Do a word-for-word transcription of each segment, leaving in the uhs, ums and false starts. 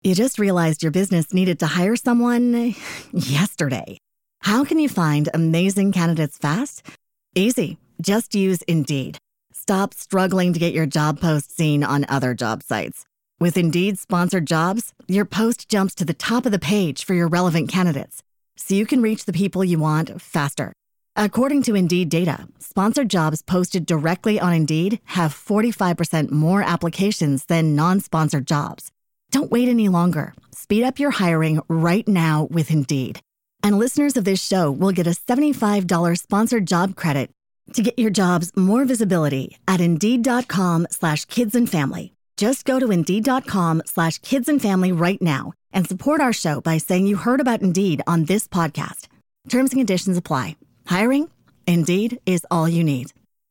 You just realized your business needed to hire someone yesterday. How can you find amazing candidates fast? Easy. Just use Indeed. Stop struggling to get your job post seen on other job sites. With Indeed sponsored jobs, your post jumps to the top of the page for your relevant candidates, so you can reach the people you want faster. According to Indeed data, sponsored jobs posted directly on Indeed have forty-five percent more applications than non-sponsored jobs. Don't wait any longer. Speed up your hiring right now with Indeed. And listeners of this show will get a seventy-five dollars sponsored job credit to get your jobs more visibility at Indeed.com slash kids and family. Just go to Indeed.com slash kids and family right now and support our show by saying you heard about Indeed on this podcast. Terms and conditions apply. Hiring? Indeed is all you need.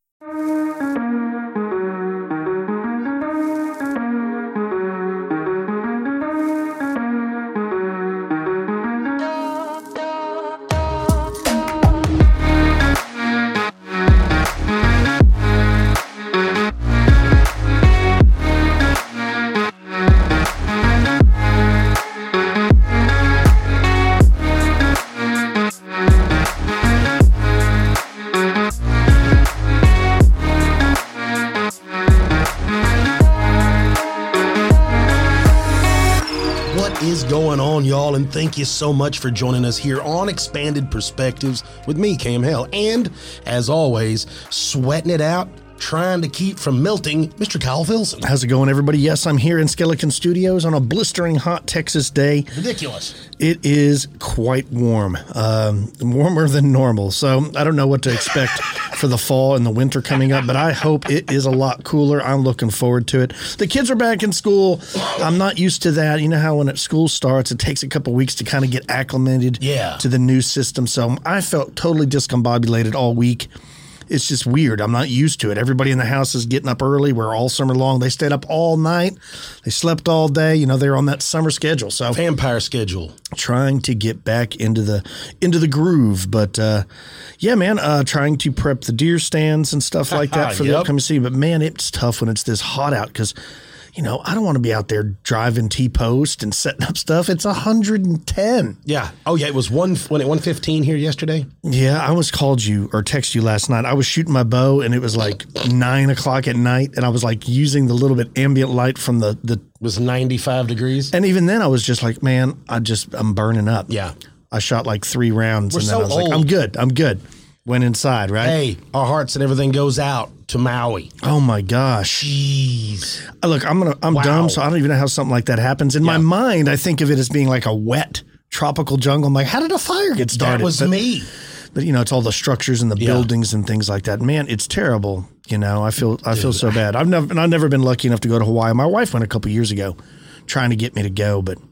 Going on, y'all, and thank you so much for joining us here on Expanded Perspectives with me, Cam Hell, and as always, sweating it out, trying to keep from melting, Mister Kyle Filson. How's it going, everybody? Yes, I'm here in Skeleton Studios on a blistering hot Texas day. Ridiculous. It is quite warm, um, warmer than normal, so I don't know what to expect for the fall and the winter coming up, but I hope it is a lot cooler. I'm looking forward to it. The kids are back in school. I'm not used to that. You know how when school starts, it takes a couple weeks to kind of get acclimated yeah. to the new system, so I felt totally discombobulated all week. It's just weird. I'm not used to it. Everybody in the house is getting up early. We're all summer long. They stayed up all night. They slept all day. You know, they're on that summer schedule. So vampire schedule. Trying to get back into the into the groove. But uh, yeah, man, uh, trying to prep the deer stands and stuff like that for yep. the upcoming season. But man, it's tough when it's this hot out because, you know, I don't want to be out there driving T-post and setting up stuff. It's one hundred ten. Yeah. Oh, yeah. It was one when it one fifteen here yesterday. Yeah. I almost called you or texted you last night. I was shooting my bow and it was like nine o'clock at night. And I was like using the little bit ambient light from the, the. It was ninety-five degrees. And even then I was just like, man, I just, I'm burning up. Yeah. I shot like three rounds. We're and then so I was old. like, I'm good. I'm good. Went inside, right? Hey, our hearts and everything goes out to Maui. Oh my gosh. Jeez. Look, I'm gonna I'm wow. dumb, so I don't even know how something like that happens. In yeah. my mind, I think of it as being like a wet tropical jungle. I'm like, how did a fire get started? That was but, me. But you know, it's all the structures and the yeah. buildings and things like that. Man, it's terrible. You know, I feel I Dude. feel so bad. I've never and I've never been lucky enough to go to Hawaii. My wife went a couple years ago trying to get me to go, but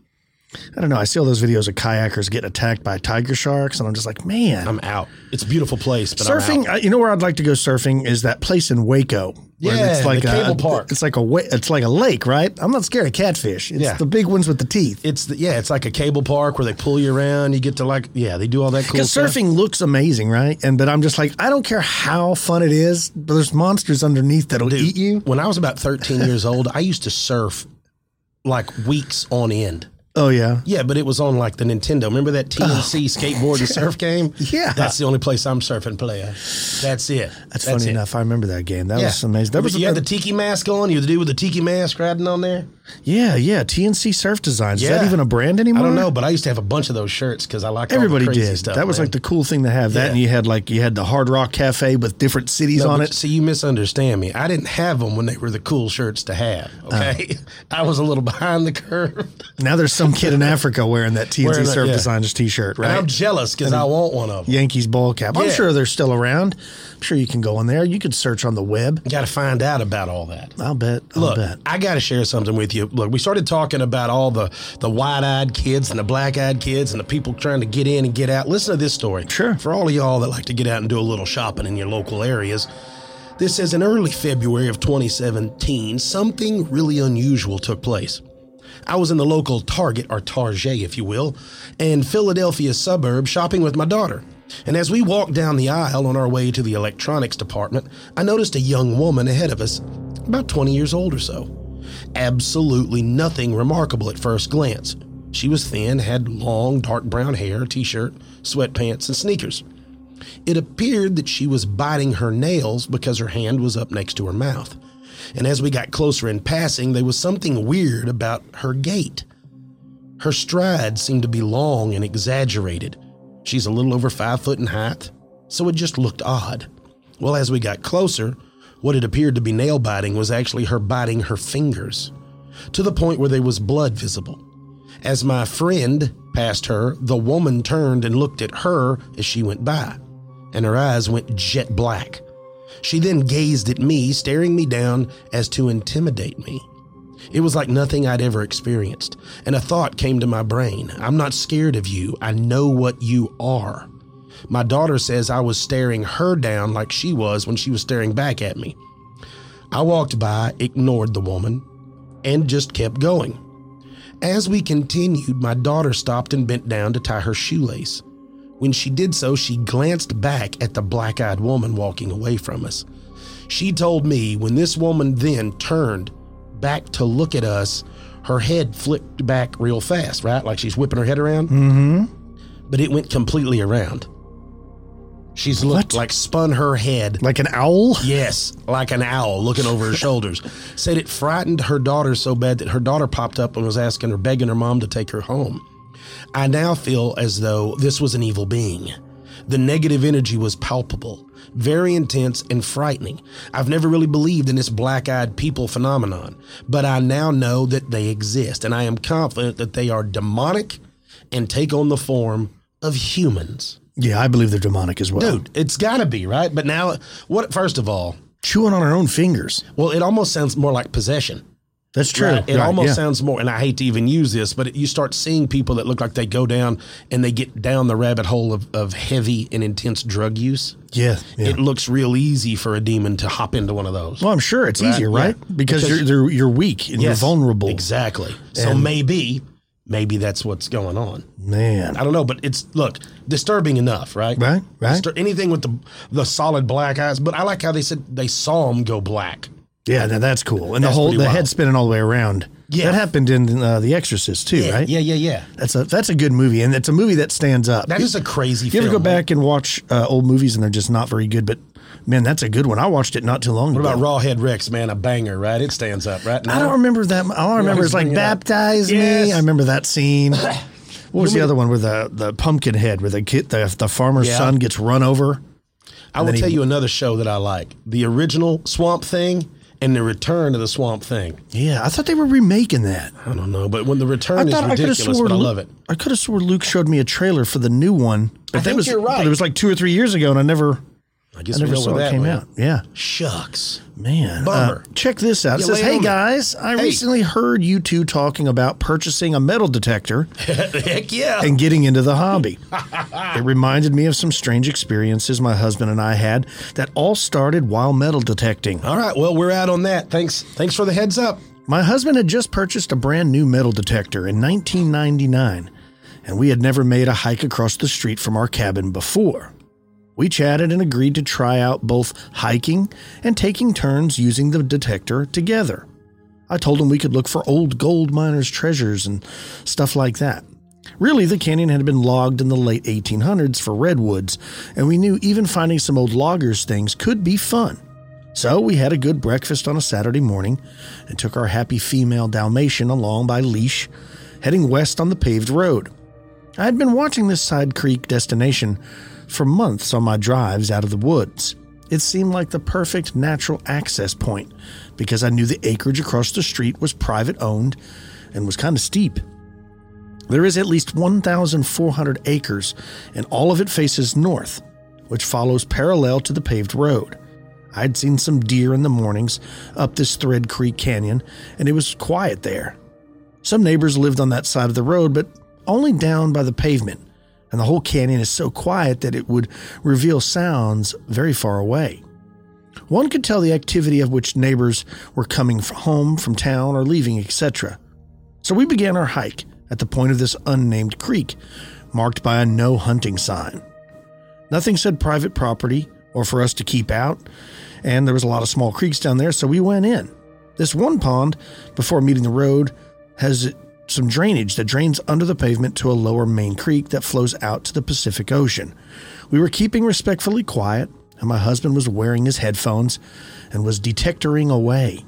I don't know. I see all those videos of kayakers getting attacked by tiger sharks, and I'm just like, man. I'm out. It's a beautiful place, but surfing. I'm out. You know where I'd like to go surfing is that place in Waco. Yeah, it's like the a, cable park. It's like a it's like a lake, right? I'm not scared of catfish. It's yeah. the big ones with the teeth. It's the, yeah, it's like a cable park where they pull you around. You get to like yeah, they do all that cool Because stuff. surfing looks amazing, right? And but I'm just like, I don't care how fun it is, but there's monsters underneath that'll Dude, eat you. When I was about thirteen years old, I used to surf like weeks on end. Oh, yeah? Yeah, but it was on like the Nintendo. Remember that T N C oh. skateboard and surf game? Yeah. That's the only place I'm surfing, player. That's it. That's, That's funny it. enough. I remember that game. That yeah. was amazing. That was you a, had the tiki mask on? You had the dude with the tiki mask riding on there? Yeah, yeah. T N C Surf Designs. Yeah. Is that even a brand anymore? I don't know, but I used to have a bunch of those shirts because I like Everybody all the crazy did. stuff. That was man. like the cool thing to have. That yeah. and you had like you had the Hard Rock Cafe with different cities no, on but, it. See, you misunderstand me. I didn't have them when they were the cool shirts to have. Okay, uh, I was a little behind the curve. Now there's some kid in Africa wearing that T N C Surf yeah. Designers T-shirt, right? And I'm jealous because I want one of them. Yankees ball cap. I'm yeah. sure they're still around. I'm sure you can go on there. You could search on the web. You got to find out about all that. I'll bet. I'll Look, bet. I got to share something with you. Look, we started talking about all the, the wide-eyed kids and the black-eyed kids and the people trying to get in and get out. Listen to this story. Sure. For all of y'all that like to get out and do a little shopping in your local areas, this says in early February of twenty seventeen, something really unusual took place. I was in the local Target, or Target, if you will, in Philadelphia suburb shopping with my daughter. And as we walked down the aisle on our way to the electronics department, I noticed a young woman ahead of us, about twenty years old or so. absolutely nothing remarkable at first glance. She was thin, had long, dark brown hair, t-shirt, sweatpants, and sneakers. It appeared that she was biting her nails because her hand was up next to her mouth. And as we got closer in passing, there was something weird about her gait. Her strides seemed to be long and exaggerated. She's a little over five foot in height, so it just looked odd. Well, as we got closer, what it appeared to be nail biting was actually her biting her fingers, to the point where there was blood visible. As my friend passed her, the woman turned and looked at her as she went by, and her eyes went jet black. She then gazed at me, staring me down as to intimidate me. It was like nothing I'd ever experienced, and a thought came to my brain. I'm not scared of you. I know what you are. My daughter says I was staring her down like she was when she was staring back at me. I walked by, ignored the woman, and just kept going. As we continued, my daughter stopped and bent down to tie her shoelace. When she did so, she glanced back at the black-eyed woman walking away from us. She told me when this woman then turned back to look at us, her head flipped back real fast, right? Like she's whipping her head around. Mm-hmm. But it went completely around. She's looked What? like spun her head. Like an owl? Yes, like an owl looking over her shoulders. Said it frightened her daughter so bad that her daughter popped up and was asking her, begging her mom to take her home. I now feel as though this was an evil being. The negative energy was palpable, very intense and frightening. I've never really believed in this black-eyed people phenomenon, but I now know that they exist, and I am confident that they are demonic and take on the form of humans. Yeah, I believe they're demonic as well. Dude, it's got to be, right? But now, what? First of all, Chewing on our own fingers. well, it almost sounds more like possession. That's true. Right? It Right, almost yeah. sounds more, and I hate to even use this, but it, you start seeing people that look like they go down and they get down the rabbit hole of, of heavy and intense drug use. Yeah, yeah. It looks real easy for a demon to hop into one of those. Well, I'm sure it's Right, easier, yeah. right? Because, Because- you're they're, you're weak and Yes, you're vulnerable. Exactly. So And- maybe, maybe that's what's going on. Man. I don't know, but it's, look, disturbing enough, right? Right, right. Distur- anything with the the solid black eyes, but I like how they said they saw him go black. Yeah, now that's cool. And That's the whole pretty the wild. head spinning all the way around. Yeah. That happened in uh, The Exorcist too, Yeah, right? yeah, yeah, yeah. That's a that's a good movie, and it's a movie that stands up. That is a crazy You film. ever go back and watch uh, old movies and they're just not very good, but man, that's a good one. I watched it not too long What ago. about Rawhead Rex, man? A banger, right? It stands up, right? I don't remember that. All I remember always is like bring it up. baptize Yes. me. I remember that scene. What was the other one where the the pumpkin head, where the kid, the the farmer's Yeah. son gets run over? I will then he- tell you another show that I like: the original Swamp Thing and the Return of the Swamp Thing. Yeah, I thought they were remaking that. I don't know, but when the Return I is thought I could have ridiculous, swore but I Lu- love it. I could have swore Luke showed me a trailer for the new one. But that think was, you're right. But it was like two or three years ago, and I never, I guess I never we know saw where it that came went. out. Yeah, Shucks. man. Bummer. Uh, check this out. It You says, lay "Hey on me. guys, I Hey. recently heard you two talking about purchasing a metal detector Heck yeah. and getting into the hobby. It reminded me of some strange experiences my husband and I had that all started while metal detecting. All right, well, we're out on that. Thanks. Thanks for the heads up. My husband had just purchased a brand new metal detector in nineteen ninety-nine, and we had never made a hike across the street from our cabin before. We chatted and agreed to try out both hiking and taking turns using the detector together. I told him we could look for old gold miners' treasures and stuff like that. Really, the canyon had been logged in the late eighteen hundreds for redwoods, and we knew even finding some old loggers' things could be fun. So we had a good breakfast on a Saturday morning and took our happy female Dalmatian along by leash, heading west on the paved road. I had been watching this side creek destination for months on my drives out of the woods. It seemed like the perfect natural access point because I knew the acreage across the street was private owned and was kind of steep. There is at least one thousand four hundred acres, and all of it faces north, which follows parallel to the paved road. I'd seen some deer in the mornings up this Thread Creek Canyon, and it was quiet there. Some neighbors lived on that side of the road, but only down by the pavement, and the whole canyon is so quiet that it would reveal sounds very far away. One could tell the activity of which neighbors were coming from home from town or leaving, et cetera. So we began our hike at the point of this unnamed creek, marked by a no hunting sign. Nothing said private property or for us to keep out, and there was a lot of small creeks down there, so we went in. This one pond, before meeting the road, has some drainage that drains under the pavement to a lower main creek that flows out to the Pacific Ocean. We were keeping respectfully quiet, and my husband was wearing his headphones and was detectoring away.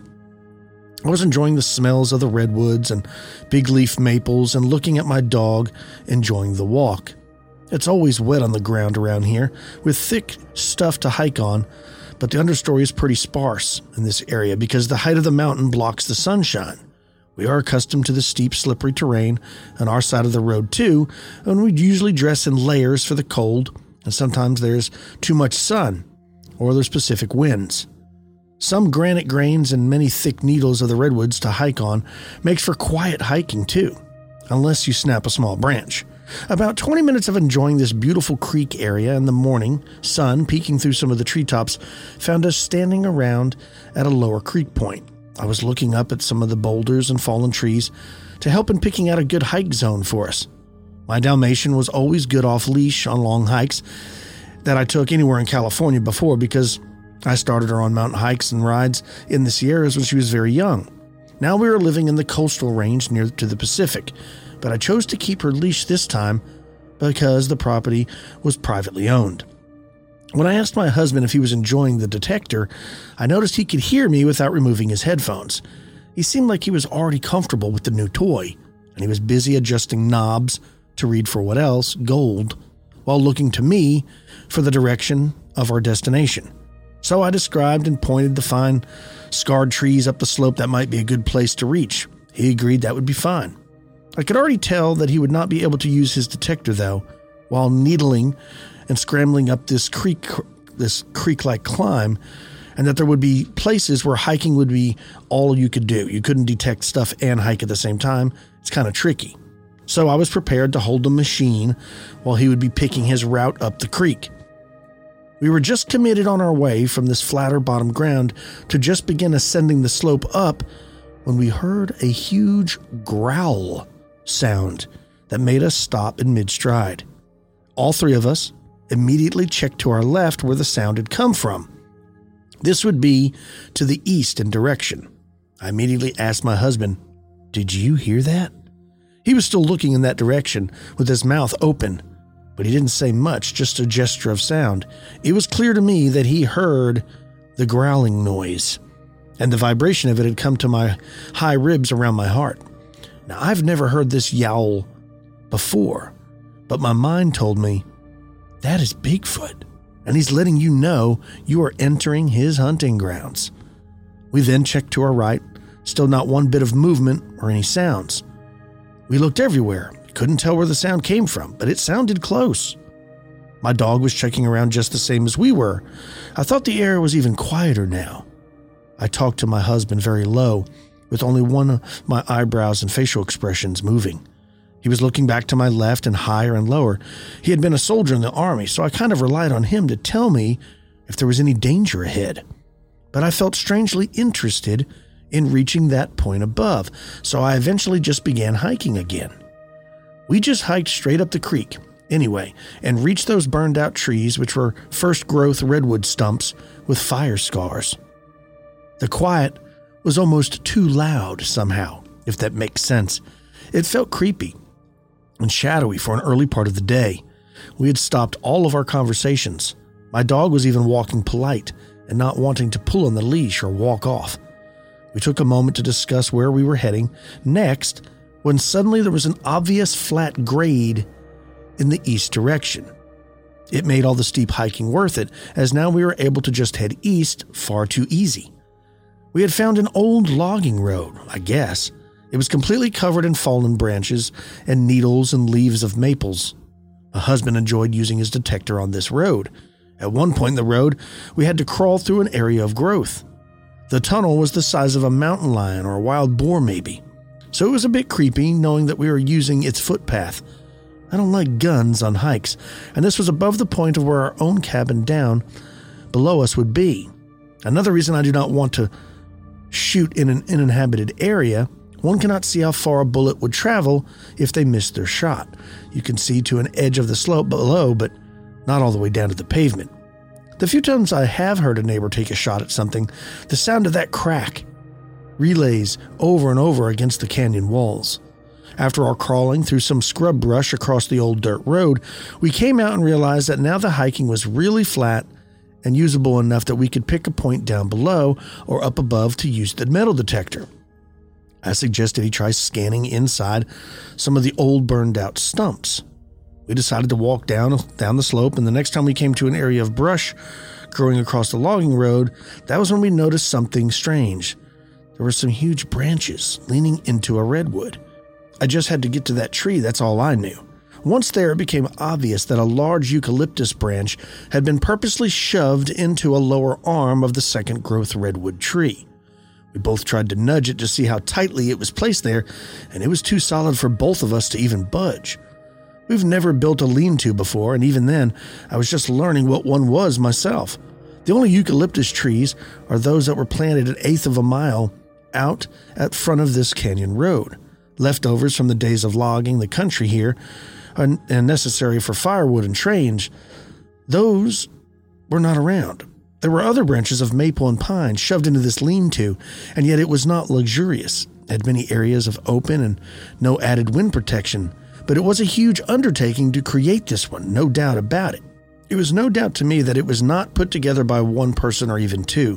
I was enjoying the smells of the redwoods and big leaf maples and looking at my dog, enjoying the walk. It's always wet on the ground around here, with thick stuff to hike on, but the understory is pretty sparse in this area because the height of the mountain blocks the sunshine. We are accustomed to the steep, slippery terrain on our side of the road too, and we usually dress in layers for the cold, and sometimes there's too much sun, or there's Pacific winds. Some granite grains and many thick needles of the redwoods to hike on makes for quiet hiking too, unless you snap a small branch. About twenty minutes of enjoying this beautiful creek area in the morning, sun peeking through some of the treetops, found us standing around at a lower creek point. I was looking up at some of the boulders and fallen trees to help in picking out a good hike zone for us. My Dalmatian was always good off leash on long hikes that I took anywhere in California before because I started her on mountain hikes and rides in the Sierras when she was very young. Now we were living in the coastal range near to the Pacific, but I chose to keep her leash this time because the property was privately owned. When I asked my husband if he was enjoying the detector, I noticed he could hear me without removing his headphones. He seemed like he was already comfortable with the new toy, and he was busy adjusting knobs to read for what else, gold, while looking to me for the direction of our destination. So I described and pointed the fine scarred trees up the slope that might be a good place to reach. He agreed that would be fine. I could already tell that he would not be able to use his detector, though, while needling and scrambling up this creek, this creek-like climb, and that there would be places where hiking would be all you could do. You couldn't detect stuff and hike at the same time. It's kind of tricky. So I was prepared to hold the machine while he would be picking his route up the creek. We were just committed on our way from this flatter bottom ground to just begin ascending the slope up when we heard a huge growl sound that made us stop in mid-stride. All three of us immediately checked to our left where the sound had come from. This would be to the east in direction. I immediately asked my husband, "Did you hear that?" He was still looking in that direction with his mouth open, but he didn't say much, just a gesture of sound. It was clear to me that he heard the growling noise, and the vibration of it had come to my high ribs around my heart. Now, I've never heard this yowl before, but my mind told me, that is Bigfoot, and he's letting you know you are entering his hunting grounds. We then checked to our right, still not one bit of movement or any sounds. We looked everywhere, couldn't tell where the sound came from, but it sounded close. My dog was checking around just the same as we were. I thought the air was even quieter now. I talked to my husband very low, with only one of my eyebrows and facial expressions moving. He was looking back to my left and higher and lower. He had been a soldier in the army, so I kind of relied on him to tell me if there was any danger ahead. But I felt strangely interested in reaching that point above, so I eventually just began hiking again. We just hiked straight up the creek, anyway, and reached those burned out trees, which were first growth redwood stumps with fire scars. The quiet was almost too loud somehow, if that makes sense. It felt creepy and shadowy for an early part of the day. We had stopped all of our conversations. My dog was even walking polite and not wanting to pull on the leash or walk off. We took a moment to discuss where we were heading next, when suddenly there was an obvious flat grade in the east direction. It made all the steep hiking worth it, as now we were able to just head east far too easy. We had found an old logging road, I guess. It was completely covered in fallen branches and needles and leaves of maples. My husband enjoyed using his detector on this road. At one point in the road, we had to crawl through an area of growth. The tunnel was the size of a mountain lion or a wild boar maybe, so it was a bit creepy knowing that we were using its footpath. I don't like guns on hikes, and this was above the point of where our own cabin down below us would be. Another reason I do not want to shoot in an uninhabited area, one cannot see how far a bullet would travel if they missed their shot. You can see to an edge of the slope below, but not all the way down to the pavement. The few times I have heard a neighbor take a shot at something, the sound of that crack relays over and over against the canyon walls. After our crawling through some scrub brush across the old dirt road, we came out and realized that now the hiking was really flat and usable enough that we could pick a point down below or up above to use the metal detector. I suggested he try scanning inside some of the old burned out stumps. We decided to walk down, down the slope, and the next time we came to an area of brush growing across the logging road, that was when we noticed something strange. There were some huge branches leaning into a redwood. I just had to get to that tree, that's all I knew. Once there, it became obvious that a large eucalyptus branch had been purposely shoved into a lower arm of the second growth redwood tree. We both tried to nudge it to see how tightly it was placed there, and it was too solid for both of us to even budge. We've never built a lean-to before, and even then, I was just learning what one was myself. The only eucalyptus trees are those that were planted an eighth of a mile out at front of this canyon road. Leftovers from the days of logging the country here and necessary for firewood and trains, those were not around. There were other branches of maple and pine shoved into this lean-to, and yet it was not luxurious. It had many areas of open and no added wind protection, but it was a huge undertaking to create this one, no doubt about it. It was no doubt to me that it was not put together by one person or even two.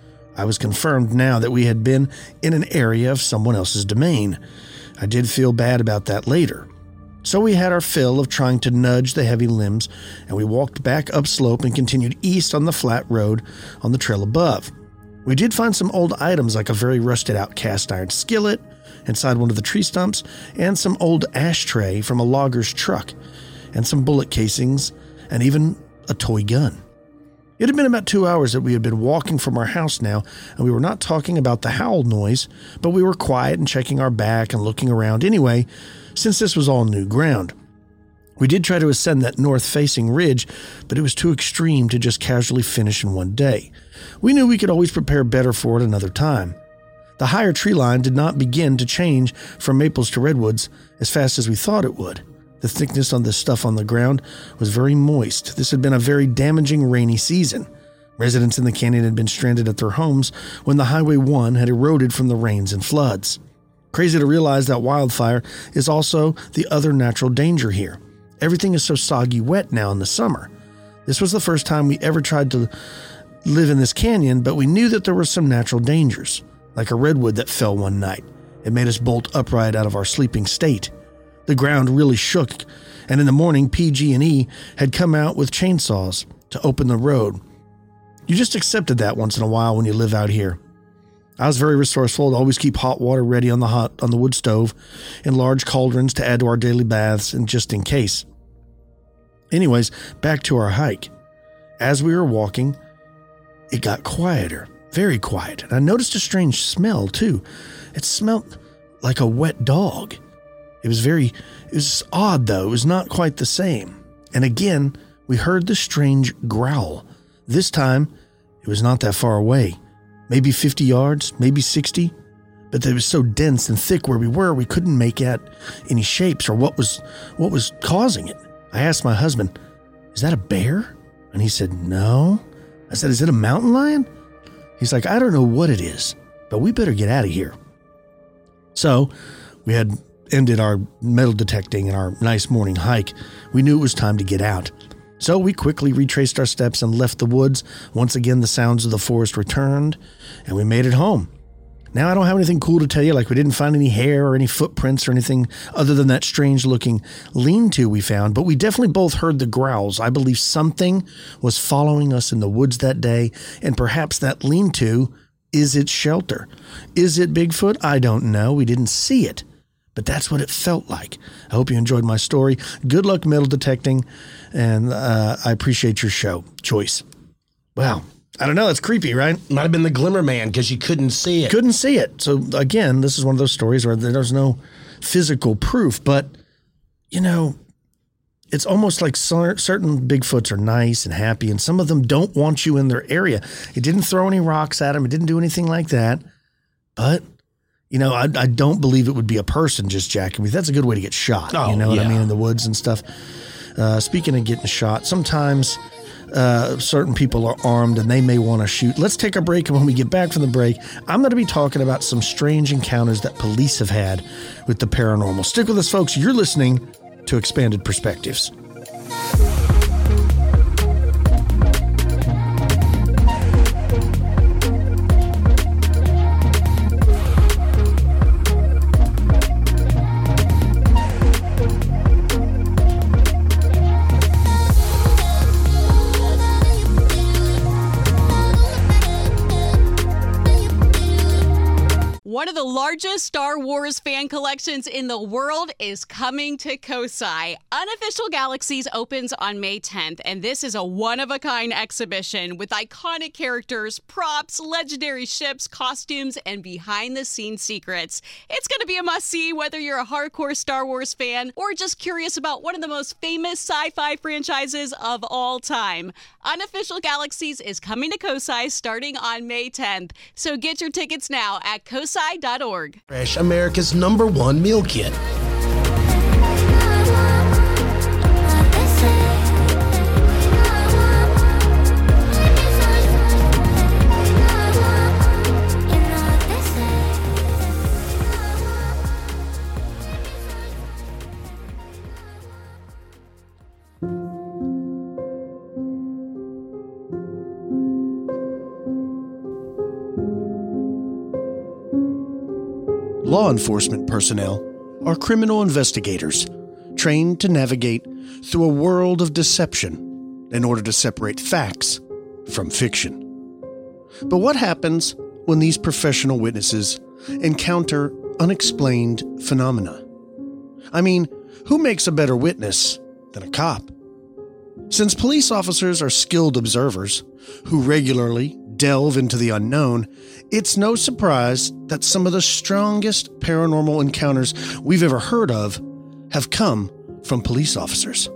I was confirmed now that we had been in an area of someone else's domain. I did feel bad about that later. So we had our fill of trying to nudge the heavy limbs, and we walked back upslope and continued east on the flat road on the trail above. We did find some old items like a very rusted out cast iron skillet inside one of the tree stumps, and some old ashtray from a logger's truck, and some bullet casings, and even a toy gun. It had been about two hours that we had been walking from our house now, and we were not talking about the howl noise, but we were quiet and checking our back and looking around anyway, since this was all new ground. We did try to ascend that north-facing ridge, but it was too extreme to just casually finish in one day. We knew we could always prepare better for it another time. The higher tree line did not begin to change from maples to redwoods as fast as we thought it would. The thickness on the stuff on the ground was very moist. This had been a very damaging rainy season. Residents in the canyon had been stranded at their homes when the Highway one had eroded from the rains and floods. Crazy to realize that wildfire is also the other natural danger here. Everything is so soggy wet now in the summer. This was the first time we ever tried to live in this canyon, but we knew that there were some natural dangers, like a redwood that fell one night. It made us bolt upright out of our sleeping state. The ground really shook, and in the morning, P G and E had come out with chainsaws to open the road. You just accepted that once in a while when you live out here. I was very resourceful to always keep hot water ready on the hot on the wood stove in large cauldrons to add to our daily baths, and just in case. Anyways, back to our hike. As we were walking, it got quieter, very quiet, and I noticed a strange smell too. It smelled like a wet dog. It was very, it was odd though, it was not quite the same. And again, we heard the strange growl. This time, it was not that far away. Maybe fifty yards, maybe sixty. But it was so dense and thick where we were, we couldn't make out any shapes or what was what was causing it. I asked my husband, "Is that a bear?" And he said, "No." I said, "Is it a mountain lion?" He's like, "I don't know what it is, but we better get out of here." So we had ended our metal detecting and our nice morning hike. We knew it was time to get out. So we quickly retraced our steps and left the woods. Once again, the sounds of the forest returned, and we made it home. Now, I don't have anything cool to tell you, like we didn't find any hair or any footprints or anything other than that strange-looking lean-to we found, but we definitely both heard the growls. I believe something was following us in the woods that day, and perhaps that lean-to is its shelter. Is it Bigfoot? I don't know. We didn't see it, but that's what it felt like. I hope you enjoyed my story. Good luck metal detecting, and uh, I appreciate your show choice. Wow. I don't know. It's creepy, right? Might have been the Glimmer Man because you couldn't see it. Couldn't see it. So, again, this is one of those stories where there's no physical proof. But, you know, it's almost like certain Bigfoots are nice and happy, and some of them don't want you in their area. It didn't throw any rocks at him. It didn't do anything like that. But, you know, I, I don't believe it would be a person just jacking me. That's a good way to get shot. Oh, you know yeah. what I mean? In the woods and stuff. Uh, speaking of getting shot, sometimes uh, certain people are armed and they may want to shoot. Let's take a break, and when we get back from the break, I'm going to be talking about some strange encounters that police have had with the paranormal. Stick with us, folks. You're listening to Expanded Perspectives. One of the largest Star Wars fan collections in the world is coming to Kosai. Unofficial Galaxies opens on May tenth, and this is a one-of-a-kind exhibition with iconic characters, props, legendary ships, costumes, and behind-the-scenes secrets. It's going to be a must-see whether you're a hardcore Star Wars fan or just curious about one of the most famous sci-fi franchises of all time. Unofficial Galaxies is coming to Kosai starting on May tenth, so get your tickets now at kosai dot org. Fresh, America's number one meal kit. Law enforcement personnel are criminal investigators trained to navigate through a world of deception in order to separate facts from fiction. But what happens when these professional witnesses encounter unexplained phenomena? I mean, who makes a better witness than a cop? Since police officers are skilled observers who regularly delve into the unknown, it's no surprise that some of the strongest paranormal encounters we've ever heard of have come from police officers.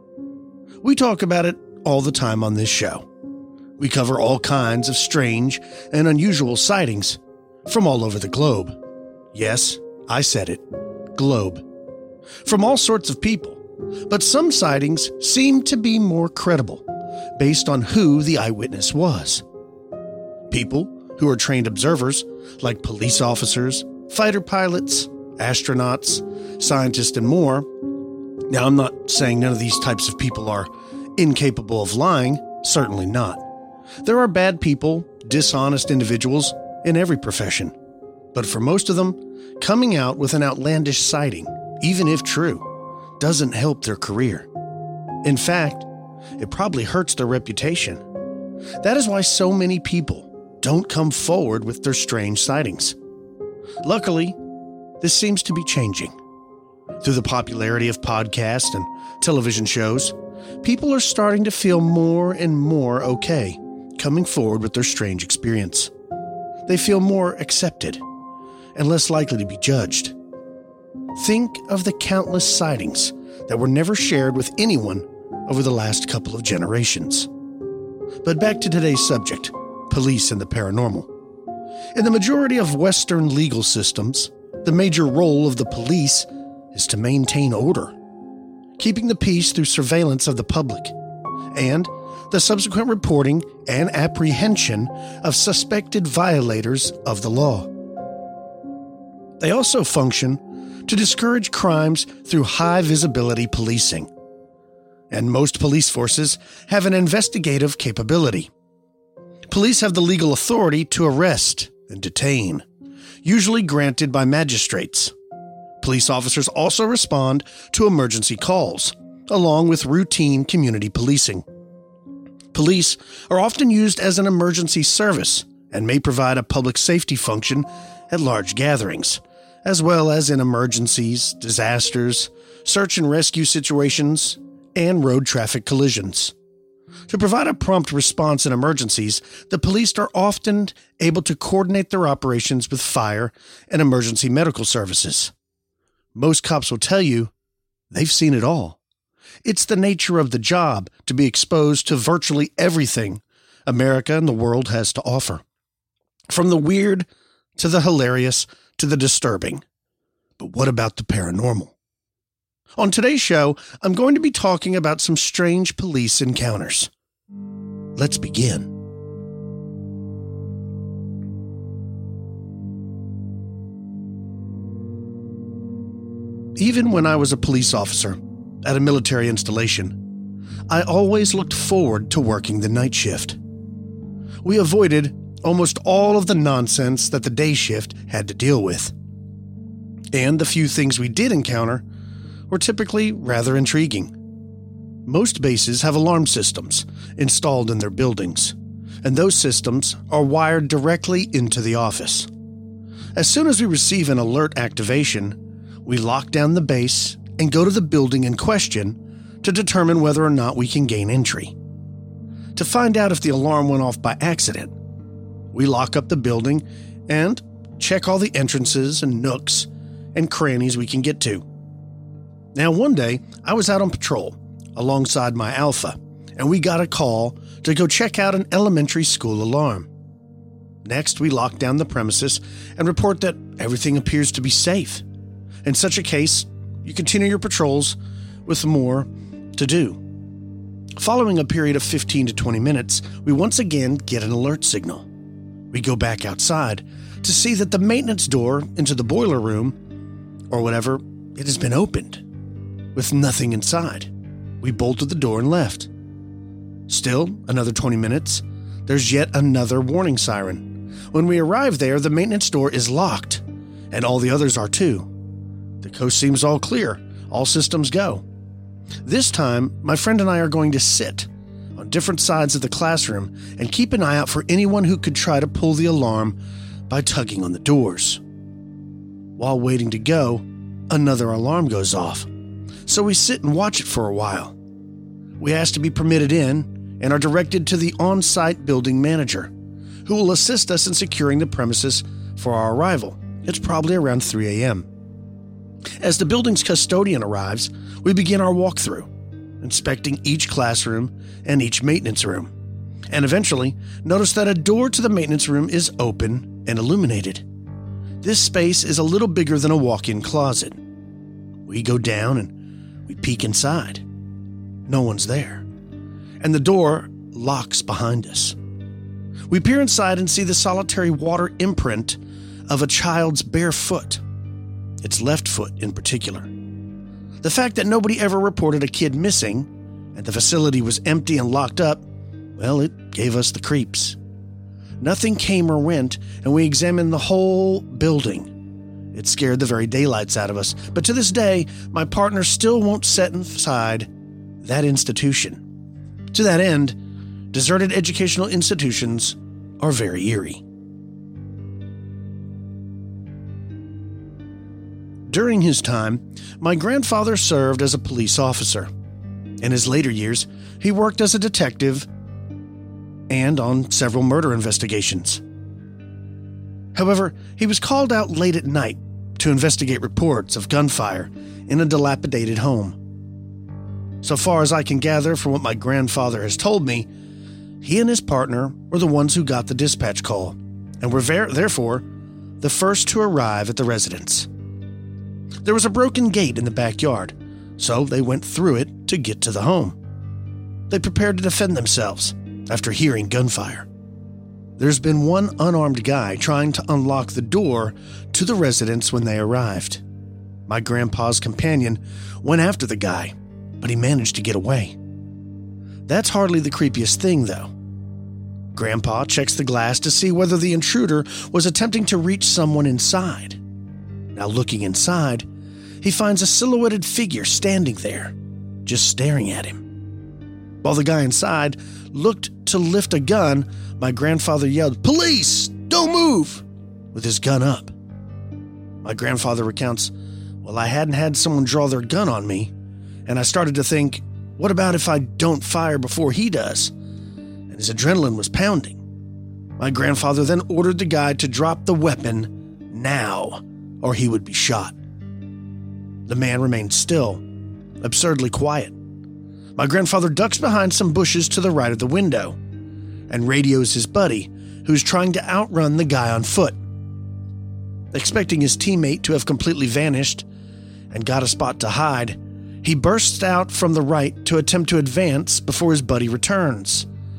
We talk about it all the time on this show. We cover all kinds of strange and unusual sightings from all over the globe. Yes, I said it, globe. From all sorts of people, but some sightings seem to be more credible based on who the eyewitness was. People who are trained observers, like police officers, fighter pilots, astronauts, scientists, and more. Now, I'm not saying none of these types of people are incapable of lying, certainly not. There are bad people, dishonest individuals in every profession. But for most of them, coming out with an outlandish sighting, even if true, doesn't help their career. In fact, it probably hurts their reputation. That is why so many people don't come forward with their strange sightings. Luckily, this seems to be changing. Through the popularity of podcasts and television shows, people are starting to feel more and more okay coming forward with their strange experience. They feel more accepted and less likely to be judged. Think of the countless sightings that were never shared with anyone over the last couple of generations. But back to today's subject, police and the paranormal. In the majority of Western legal systems, the major role of the police is to maintain order, keeping the peace through surveillance of the public, and the subsequent reporting and apprehension of suspected violators of the law. They also function to discourage crimes through high-visibility policing. And most police forces have an investigative capability. Police have the legal authority to arrest and detain, usually granted by magistrates. Police officers also respond to emergency calls, along with routine community policing. Police are often used as an emergency service and may provide a public safety function at large gatherings, as well as in emergencies, disasters, search and rescue situations, and road traffic collisions. To provide a prompt response in emergencies, the police are often able to coordinate their operations with fire and emergency medical services. Most cops will tell you they've seen it all. It's the nature of the job to be exposed to virtually everything America and the world has to offer. From the weird to the hilarious to the disturbing. But what about the paranormal? On today's show, I'm going to be talking about some strange police encounters. let's begin. Even when I was a police officer at a military installation, I always looked forward to working the night shift. We avoided almost all of the nonsense that the day shift had to deal with. And the few things we did encounter were typically rather intriguing. Most bases have alarm systems installed in their buildings, and those systems are wired directly into the office. As soon as we receive an alert activation, we lock down the base and go to the building in question to determine whether or not we can gain entry. To find out if the alarm went off by accident, we lock up the building and check all the entrances and nooks and crannies we can get to. Now, one day, I was out on patrol alongside my Alpha, and we got a call to go check out an elementary school alarm. Next, we lock down the premises and report that everything appears to be safe. In such a case, you continue your patrols with more to do. Following a period of fifteen to twenty minutes, we once again get an alert signal. We go back outside to see that the maintenance door into the boiler room, or whatever, it has been opened, with nothing inside. We bolted the door and left. Still, another twenty minutes, there's yet another warning siren. When we arrive there, the maintenance door is locked, and all the others are too. The coast seems all clear. All systems go. This time, my friend and I are going to sit on different sides of the classroom and keep an eye out for anyone who could try to pull the alarm by tugging on the doors. While waiting to go, another alarm goes off, so we sit and watch it for a while. We ask to be permitted in and are directed to the on-site building manager, who will assist us in securing the premises for our arrival. It's probably around three a.m. As the building's custodian arrives, we begin our walkthrough, inspecting each classroom and each maintenance room, and eventually notice that a door to the maintenance room is open and illuminated. This space is a little bigger than a walk-in closet. We go down and we peek inside. No one's there, and the door locks behind us. We peer inside and see the solitary water imprint of a child's bare foot. Its left foot in particular. The fact that nobody ever reported a kid missing and the facility was empty and locked up, well, it gave us the creeps. Nothing came or went, and we examined the whole building. It scared the very daylights out of us, but to this day, my partner still won't set aside that institution. To that end, deserted educational institutions are very eerie. During his time, my grandfather served as a police officer. In his later years, he worked as a detective and on several murder investigations. However, he was called out late at night to investigate reports of gunfire in a dilapidated home. So far as I can gather from what my grandfather has told me, he and his partner were the ones who got the dispatch call and were ver- therefore the first to arrive at the residence. There was a broken gate in the backyard, so they went through it to get to the home. They prepared to defend themselves after hearing gunfire. There's been one unarmed guy trying to unlock the door to the residence when they arrived. My grandpa's companion went after the guy, but he managed to get away. That's hardly the creepiest thing, though. Grandpa checks the glass to see whether the intruder was attempting to reach someone inside. Now, looking inside, he finds a silhouetted figure standing there, just staring at him. While the guy inside looked to lift a gun, my grandfather yelled, "Police! Don't move!" with his gun up. My grandfather recounts, "Well, I hadn't had someone draw their gun on me, and I started to think, what about if I don't fire before he does?" And his adrenaline was pounding. My grandfather then ordered the guy to drop the weapon now, or he would be shot. The man remained still, absurdly quiet. My grandfather ducks behind some bushes to the right of the window and radios his buddy, who's trying to outrun the guy on foot. Expecting his teammate to have completely vanished and got a spot to hide, he bursts out from the right to attempt to advance before his buddy returns.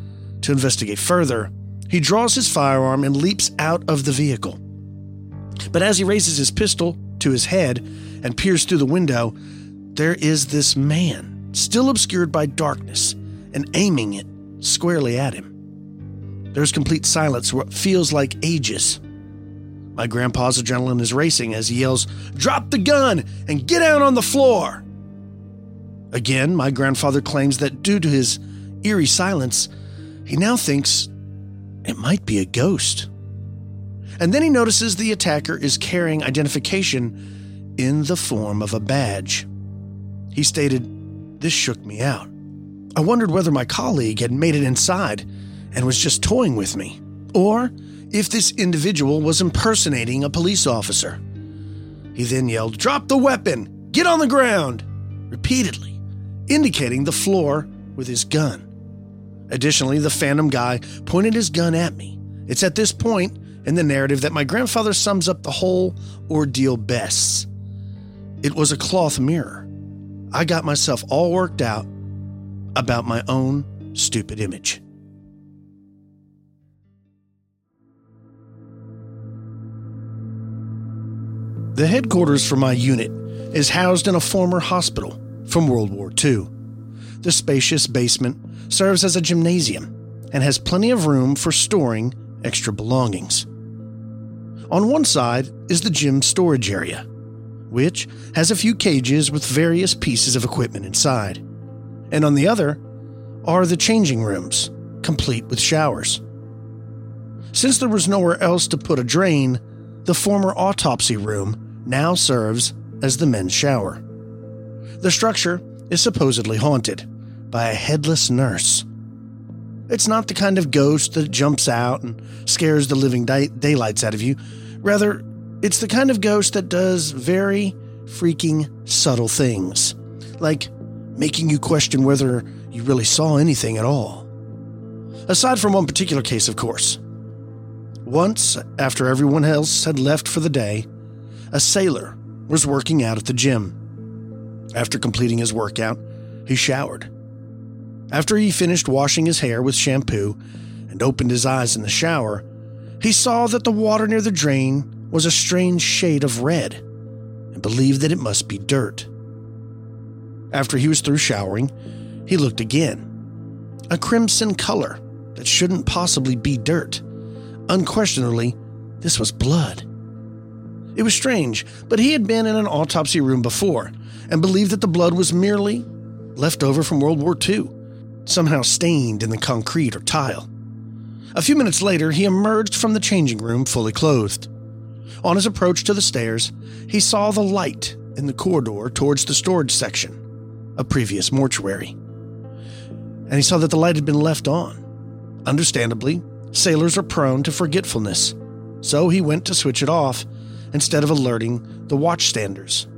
To investigate further, he draws his firearm and leaps out of the vehicle. But as he raises his pistol to his head and peers through the window, there is this man, still obscured by darkness, and aiming it squarely at him. There's complete silence for what feels like ages. My grandpa's adrenaline is racing as he yells, "Drop the gun and get out on the floor!" Again, my grandfather claims that due to his eerie silence, he now thinks it might be a ghost. And then he notices the attacker is carrying identification in the form of a badge. He stated, "This shook me out. I wondered whether my colleague had made it inside and was just toying with me, or if this individual was impersonating a police officer." He then yelled, "Drop the weapon! Get on the ground!" repeatedly, indicating the floor with his gun. Additionally, the phantom guy pointed his gun at me. It's at this point in the narrative that my grandfather sums up the whole ordeal best. It was a cloth mirror. I got myself all worked out about my own stupid image. The headquarters for my unit is housed in a former hospital from World War Two. The spacious basement serves as a gymnasium and has plenty of room for storing extra belongings. On one side is the gym storage area, which has a few cages with various pieces of equipment inside. And on the other are the changing rooms, complete with showers. Since there was nowhere else to put a drain, the former autopsy room now serves as the men's shower. The structure is supposedly haunted by a headless nurse. It's not the kind of ghost that jumps out and scares the living day- daylights out of you. Rather, it's the kind of ghost that does very freaking subtle things, like making you question whether you really saw anything at all. Aside from one particular case, of course. Once, after everyone else had left for the day, a sailor was working out at the gym. After completing his workout, he showered. After he finished washing his hair with shampoo and opened his eyes in the shower, he saw that the water near the drain was a strange shade of red and believed that it must be dirt. After he was through showering, he looked again. A crimson color that shouldn't possibly be dirt. Unquestionably, this was blood. It was strange, but he had been in an autopsy room before and believed that the blood was merely left over from World War Two, somehow stained in the concrete or tile. A few minutes later, he emerged from the changing room fully clothed. On his approach to the stairs, he saw the light in the corridor towards the storage section, a previous mortuary. And he saw that the light had been left on. Understandably, sailors are prone to forgetfulness, so he went to switch it off instead of alerting the watchstanders.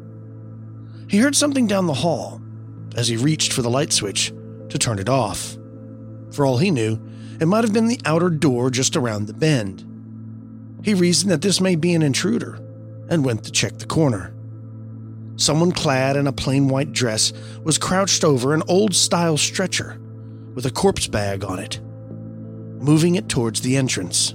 He heard something down the hall as he reached for the light switch to turn it off. For all he knew, it might have been the outer door just around the bend. He reasoned that this may be an intruder and went to check the corner. Someone clad in a plain white dress was crouched over an old-style stretcher with a corpse bag on it, moving it towards the entrance.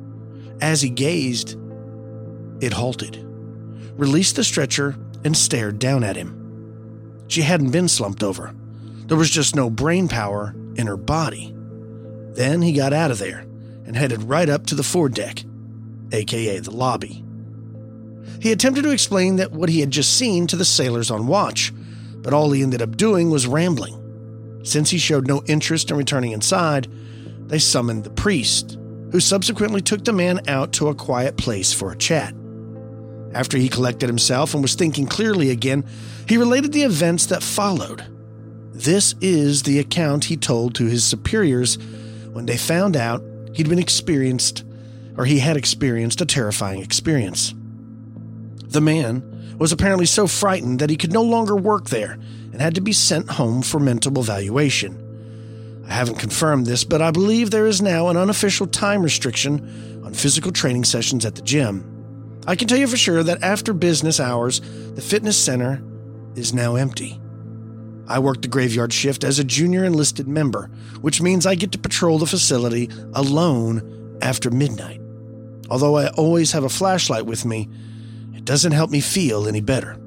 As he gazed, it halted, released the stretcher, and stared down at him. She hadn't been slumped over. There was just no brain power in her body. Then he got out of there and headed right up to the foredeck, aka the lobby. He attempted to explain that what he had just seen to the sailors on watch, but all he ended up doing was rambling. Since he showed no interest in returning inside, they summoned the priest, who subsequently took the man out to a quiet place for a chat. After he collected himself and was thinking clearly again, he related the events that followed. This is the account he told to his superiors when they found out he'd been experienced, or he had experienced a terrifying experience. The man was apparently so frightened that he could no longer work there and had to be sent home for mental evaluation. I haven't confirmed this, but I believe there is now an unofficial time restriction on physical training sessions at the gym. I can tell you for sure that after business hours, the fitness center is now empty. I work the graveyard shift as a junior enlisted member, which means I get to patrol the facility alone after midnight. Although I always have a flashlight with me, it doesn't help me feel any better.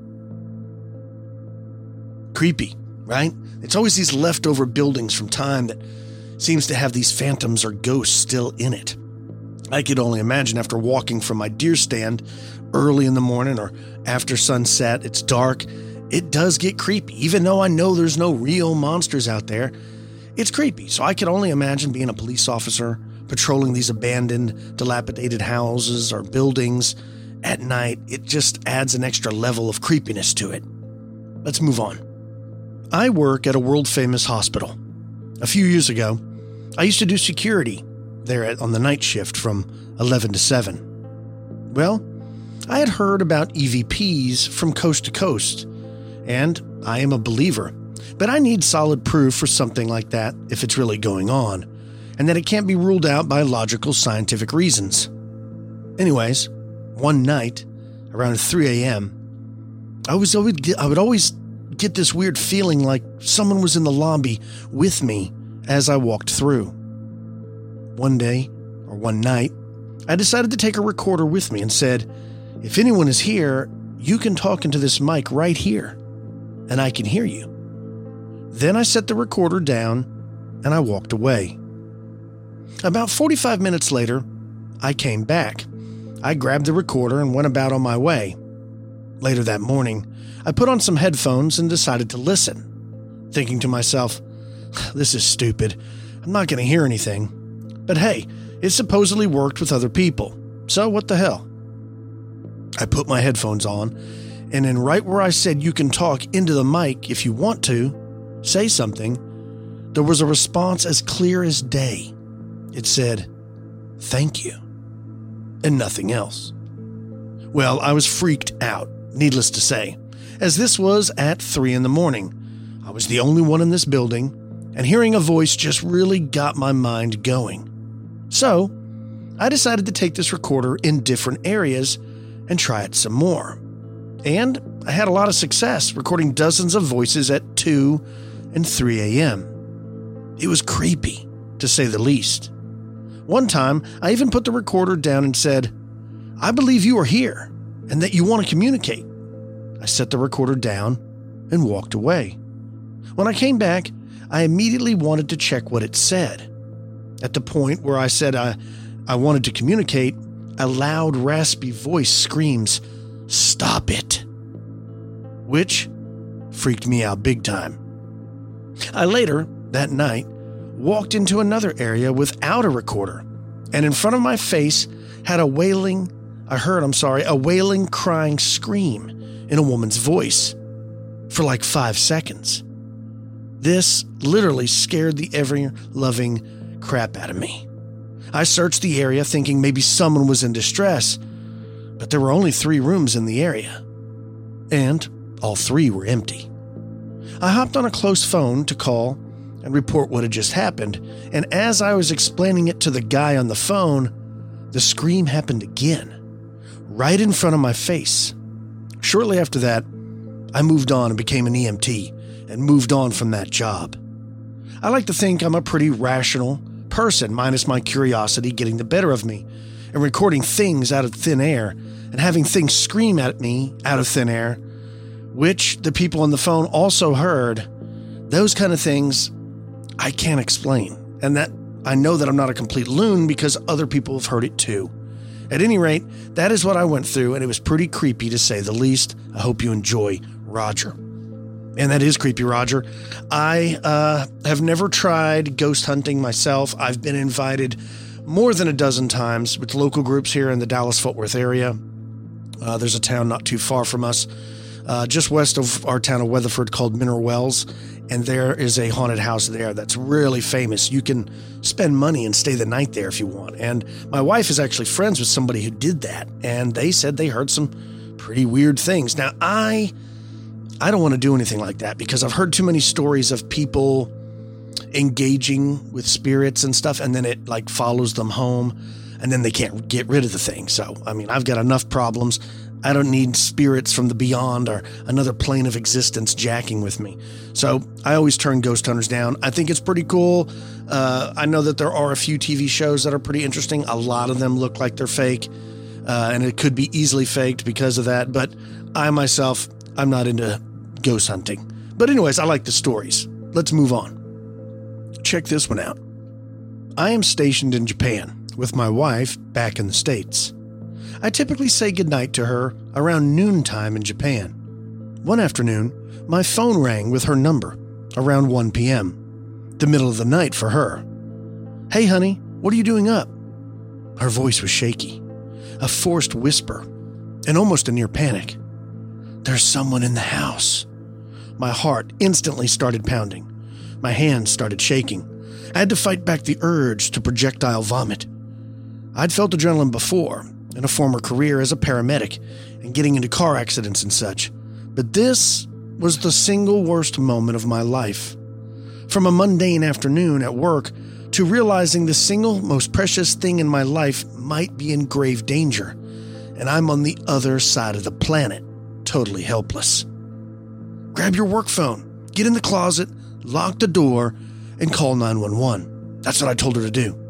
Creepy, right? It's always these leftover buildings from time that seems to have these phantoms or ghosts still in it. I could only imagine after walking from my deer stand early in the morning or after sunset, it's dark, it does get creepy. Even though I know there's no real monsters out there, it's creepy. So I can only imagine being a police officer, patrolling these abandoned, dilapidated houses or buildings at night. It just adds an extra level of creepiness to it. Let's move on. I work at a world-famous hospital. A few years ago, I used to do security there at, on the night shift from eleven to seven. Well, I had heard about E V Ps from coast to coast, and I am a believer, but I need solid proof for something like that if it's really going on, and that it can't be ruled out by logical scientific reasons. Anyways, one night, around three a.m., I was always get, I would always get this weird feeling like someone was in the lobby with me as I walked through. One day, or one night, I decided to take a recorder with me and said, if anyone is here, you can talk into this mic right here, and I can hear you. Then I set the recorder down, and I walked away. About forty-five minutes later, I came back. I grabbed the recorder and went about on my way. Later that morning, I put on some headphones and decided to listen, thinking to myself, this is stupid. I'm not going to hear anything. But hey, it supposedly worked with other people, so what the hell? I put my headphones on, and then right where I said you can talk into the mic if you want to, say something, there was a response as clear as day. It said, thank you, and nothing else. Well, I was freaked out, needless to say, as this was at three in the morning. I was the only one in this building, and hearing a voice just really got my mind going. So, I decided to take this recorder in different areas and try it some more. And I had a lot of success recording dozens of voices at two and three a.m. It was creepy, to say the least. One time, I even put the recorder down and said, I believe you are here and that you want to communicate. I set the recorder down and walked away. When I came back, I immediately wanted to check what it said. At the point where I said I, I wanted to communicate, a loud, raspy voice screams, stop it, which freaked me out big time. I later, that night, walked into another area without a recorder, and in front of my face had a wailing, I heard, I'm sorry, a wailing, crying scream in a woman's voice for like five seconds. This literally scared the ever-loving crap out of me. I searched the area thinking maybe someone was in distress, but there were only three rooms in the area, and all three were empty. I hopped on a close phone to call and report what had just happened, and as I was explaining it to the guy on the phone, the scream happened again, right in front of my face. Shortly after that, I moved on and became an E M T and moved on from that job. I like to think I'm a pretty rational person, minus my curiosity getting the better of me, and recording things out of thin air, and having things scream at me out of thin air, which the people on the phone also heard. Those kind of things I can't explain, and that I know that I'm not a complete loon because other people have heard it too. At any rate, that is what I went through, and it was pretty creepy to say the least. I hope you enjoy, Roger. And that is Creepy Roger. I uh, have never tried ghost hunting myself. I've been invited more than a dozen times with local groups here in the Dallas-Fort Worth area. Uh, there's a town not too far from us, uh, just west of our town of Weatherford called Mineral Wells, and there is a haunted house there that's really famous. You can spend money and stay the night there if you want. And my wife is actually friends with somebody who did that, and they said they heard some pretty weird things. Now, I... I don't want to do anything like that because I've heard too many stories of people engaging with spirits and stuff, and then it like follows them home, and then they can't get rid of the thing. So, I mean, I've got enough problems. I don't need spirits from the beyond or another plane of existence jacking with me. So I always turn ghost hunters down. I think it's pretty cool. Uh, I know that there are a few T V shows that are pretty interesting. A lot of them look like they're fake, uh, and it could be easily faked because of that. But I myself, I'm not into ghost hunting. But anyways, I like the stories. Let's move on. Check this one out. I am stationed in Japan with my wife back in the States. I typically say goodnight to her around noontime in Japan. One afternoon, my phone rang with her number around one p.m., the middle of the night for her. "Hey, honey, what are you doing up?" Her voice was shaky, a forced whisper, and almost a near panic. "There's someone in the house." My heart instantly started pounding. My hands started shaking. I had to fight back the urge to projectile vomit. I'd felt adrenaline before, in a former career as a paramedic and getting into car accidents and such, but this was the single worst moment of my life. From a mundane afternoon at work to realizing the single most precious thing in my life might be in grave danger, and I'm on the other side of the planet, totally helpless. Grab your work phone, get in the closet, lock the door, and call nine one one. That's what I told her to do.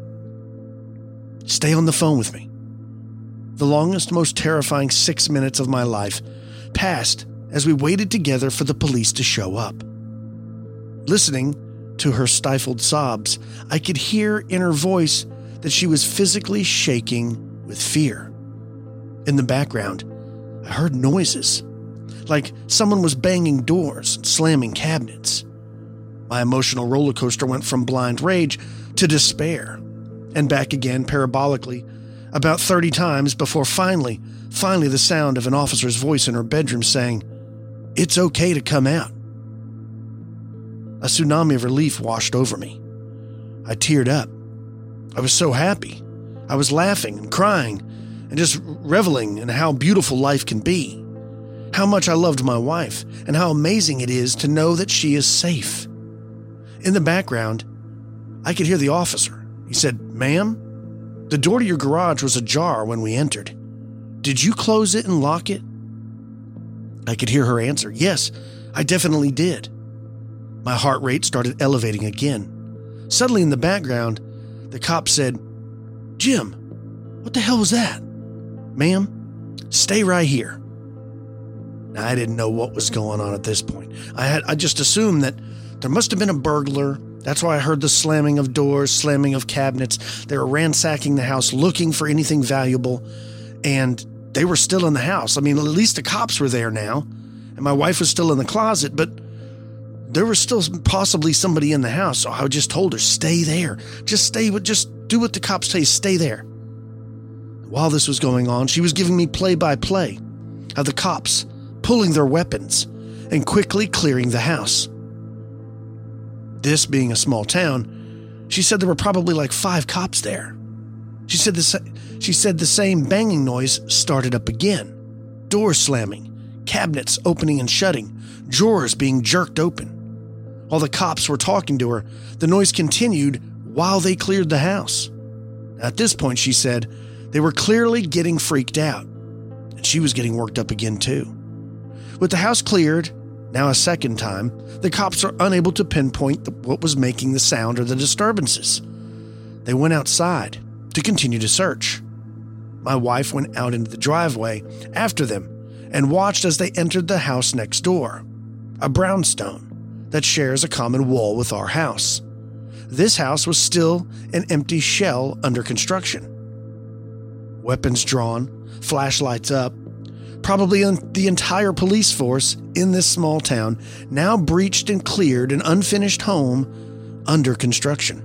Stay on the phone with me. The longest, most terrifying six minutes of my life passed as we waited together for the police to show up. Listening to her stifled sobs, I could hear in her voice that she was physically shaking with fear. In the background, I heard noises, like someone was banging doors and slamming cabinets. My emotional roller coaster went from blind rage to despair, and back again parabolically, about thirty times before finally, finally the sound of an officer's voice in her bedroom saying, "It's okay to come out." A tsunami of relief washed over me. I teared up. I was so happy. I was laughing and crying and just reveling in how beautiful life can be, how much I loved my wife, and how amazing it is to know that she is safe. In the background, I could hear the officer. He said, "Ma'am, the door to your garage was ajar when we entered. Did you close it and lock it?" I could hear her answer, "Yes, I definitely did." My heart rate started elevating again. Suddenly in the background, the cop said, "Jim, what the hell was that?" "Ma'am, stay right here." Now, I didn't know what was going on at this point. I had I just assumed that there must have been a burglar. That's why I heard the slamming of doors, slamming of cabinets. They were ransacking the house, looking for anything valuable, and they were still in the house. I mean, at least the cops were there now, and my wife was still in the closet, but there was still possibly somebody in the house, so I just told her, "Stay there. Just stay with, just do what the cops tell you, stay there." While this was going on, she was giving me play-by-play of the cops pulling their weapons and quickly clearing the house. This being a small town, she said there were probably like five cops there. She said the, she said the same banging noise started up again. Doors slamming, cabinets opening and shutting, drawers being jerked open. While the cops were talking to her, the noise continued while they cleared the house. At this point, she said, they were clearly getting freaked out, and she was getting worked up again too. With the house cleared, now a second time, the cops are unable to pinpoint the, what was making the sound or the disturbances. They went outside to continue to search. My wife went out into the driveway after them and watched as they entered the house next door, a brownstone that shares a common wall with our house. This house was still an empty shell under construction. Weapons drawn, flashlights up, probably the entire police force in this small town, now breached and cleared an unfinished home under construction.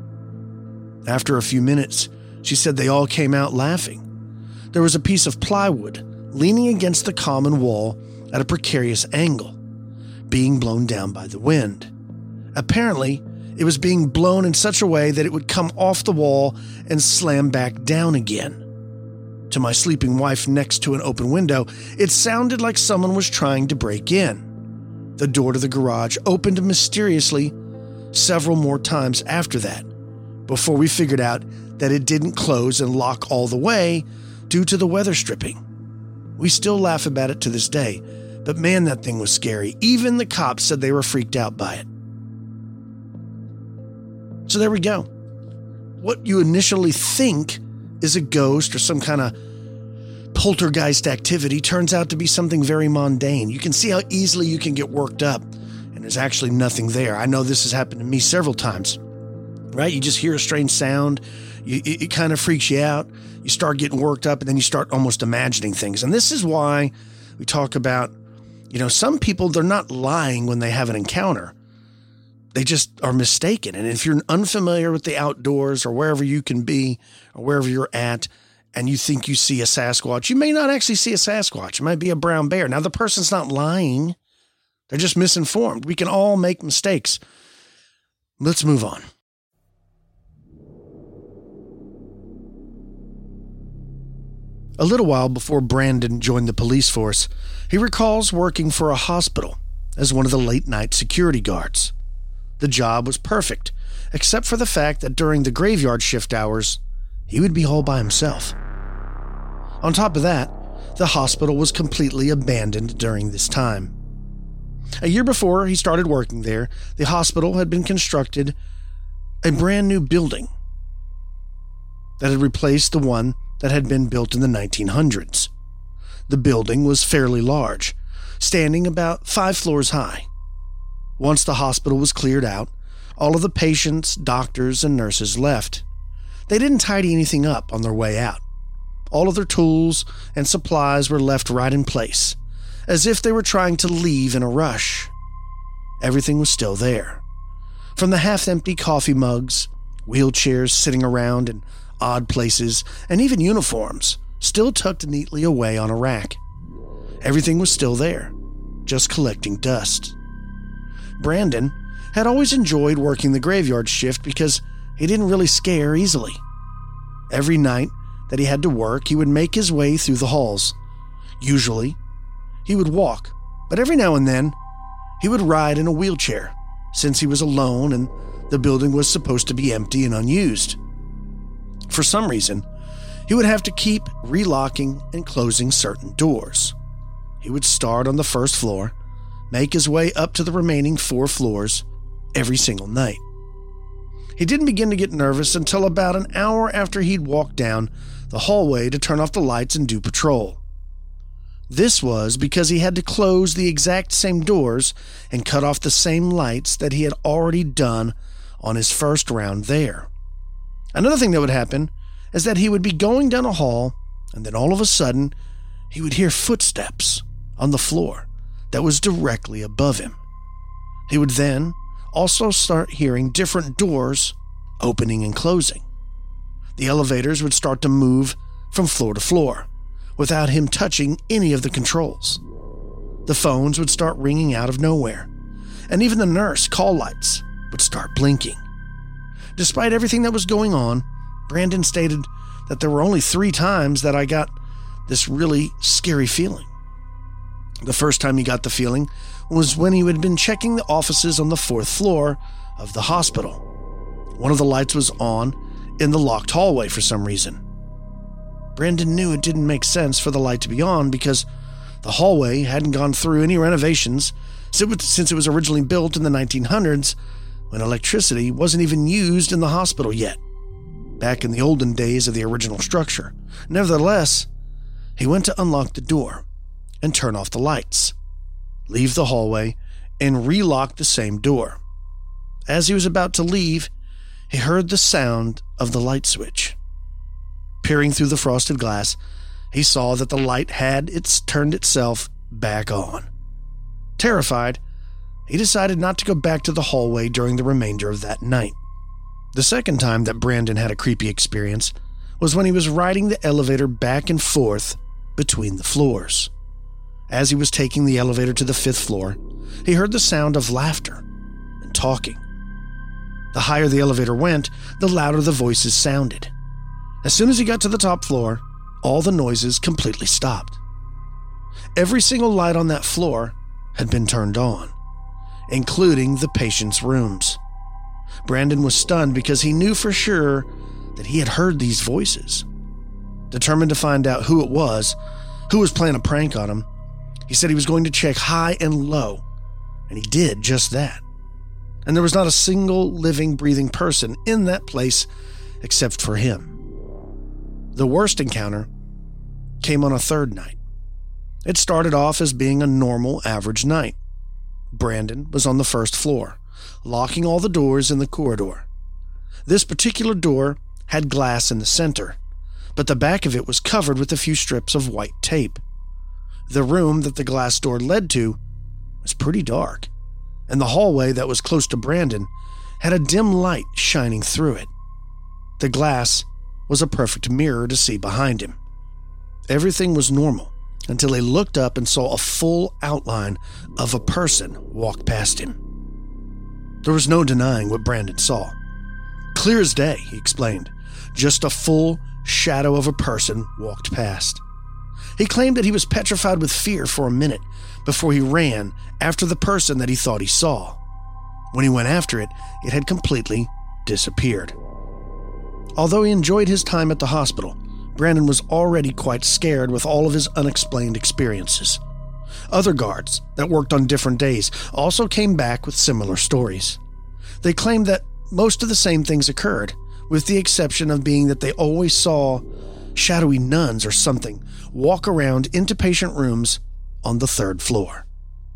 After a few minutes, she said they all came out laughing. There was a piece of plywood leaning against the common wall at a precarious angle, being blown down by the wind. Apparently, it was being blown in such a way that it would come off the wall and slam back down again. To my sleeping wife next to an open window, it sounded like someone was trying to break in. The door to the garage opened mysteriously several more times after that, before we figured out that it didn't close and lock all the way due to the weather stripping. We still laugh about it to this day, but man, that thing was scary. Even the cops said they were freaked out by it. So there we go. What you initially think is a ghost or some kind of poltergeist activity turns out to be something very mundane. You can see how easily you can get worked up, and there's actually nothing there. I know this has happened to me several times, right? You just hear a strange sound, you, it, it kind of freaks you out, you start getting worked up, and then you start almost imagining things. And this is why we talk about, you know, some people, they're not lying when they have an encounter. They just are mistaken. And if you're unfamiliar with the outdoors or wherever you can be or wherever you're at, and you think you see a Sasquatch, you may not actually see a Sasquatch. It might be a brown bear. Now, the person's not lying. They're just misinformed. We can all make mistakes. Let's move on. A little while before Brandon joined the police force, he recalls working for a hospital as one of the late-night security guards. The job was perfect, except for the fact that during the graveyard shift hours, he would be all by himself. On top of that, the hospital was completely abandoned during this time. A year before he started working there, the hospital had been constructed a brand new building that had replaced the one that had been built in the nineteen hundreds. The building was fairly large, standing about five floors high. Once the hospital was cleared out, all of the patients, doctors, and nurses left. They didn't tidy anything up on their way out. All of their tools and supplies were left right in place, as if they were trying to leave in a rush. Everything was still there. From the half-empty coffee mugs, wheelchairs sitting around in odd places, and even uniforms still tucked neatly away on a rack. Everything was still there, just collecting dust. Brandon had always enjoyed working the graveyard shift because he didn't really scare easily. Every night that he had to work, he would make his way through the halls. Usually, he would walk, but every now and then, he would ride in a wheelchair, since he was alone and the building was supposed to be empty and unused. For some reason, he would have to keep relocking and closing certain doors. He would start on the first floor, make his way up to the remaining four floors every single night. He didn't begin to get nervous until about an hour after he'd walked down the hallway to turn off the lights and do patrol. This was because he had to close the exact same doors and cut off the same lights that he had already done on his first round there. Another thing that would happen is that he would be going down a hall, and then all of a sudden, he would hear footsteps on the floor that was directly above him. He would then also start hearing different doors opening and closing. The elevators would start to move from floor to floor without him touching any of the controls. The phones would start ringing out of nowhere, and even the nurse call lights would start blinking. Despite everything that was going on, Brandon stated that there were only three times that I got this really scary feeling. The first time he got the feeling was when he had been checking the offices on the fourth floor of the hospital. One of the lights was on in the locked hallway for some reason. Brandon knew it didn't make sense for the light to be on because the hallway hadn't gone through any renovations since it was originally built in the nineteen hundreds, when electricity wasn't even used in the hospital yet, back in the olden days of the original structure. Nevertheless, he went to unlock the door and turn off the lights, leave the hallway, and relock the same door. As he was about to leave, he heard the sound of the light switch. Peering through the frosted glass, he saw that the light had its turned itself back on. Terrified, he decided not to go back to the hallway during the remainder of that night. The second time that Brandon had a creepy experience was when he was riding the elevator back and forth between the floors. As he was taking the elevator to the fifth floor, he heard the sound of laughter and talking. The higher the elevator went, the louder the voices sounded. As soon as he got to the top floor, all the noises completely stopped. Every single light on that floor had been turned on, including the patients' rooms. Brandon was stunned because he knew for sure that he had heard these voices. Determined to find out who it was, who was playing a prank on him. He said he was going to check high and low, and he did just that. And there was not a single living, breathing person in that place except for him. The worst encounter came on a third night. It started off as being a normal, average night. Brandon was on the first floor, locking all the doors in the corridor. This particular door had glass in the center, but the back of it was covered with a few strips of white tape. The room that the glass door led to was pretty dark, and the hallway that was close to Brandon had a dim light shining through it. The glass was a perfect mirror to see behind him. Everything was normal until he looked up and saw a full outline of a person walk past him. There was no denying what Brandon saw. Clear as day, he explained. Just a full shadow of a person walked past. He claimed that he was petrified with fear for a minute before he ran after the person that he thought he saw. When he went after it, it had completely disappeared. Although he enjoyed his time at the hospital, Brandon was already quite scared with all of his unexplained experiences. Other guards that worked on different days also came back with similar stories. They claimed that most of the same things occurred, with the exception of being that they always saw shadowy nuns or something walk around into patient rooms on the third floor.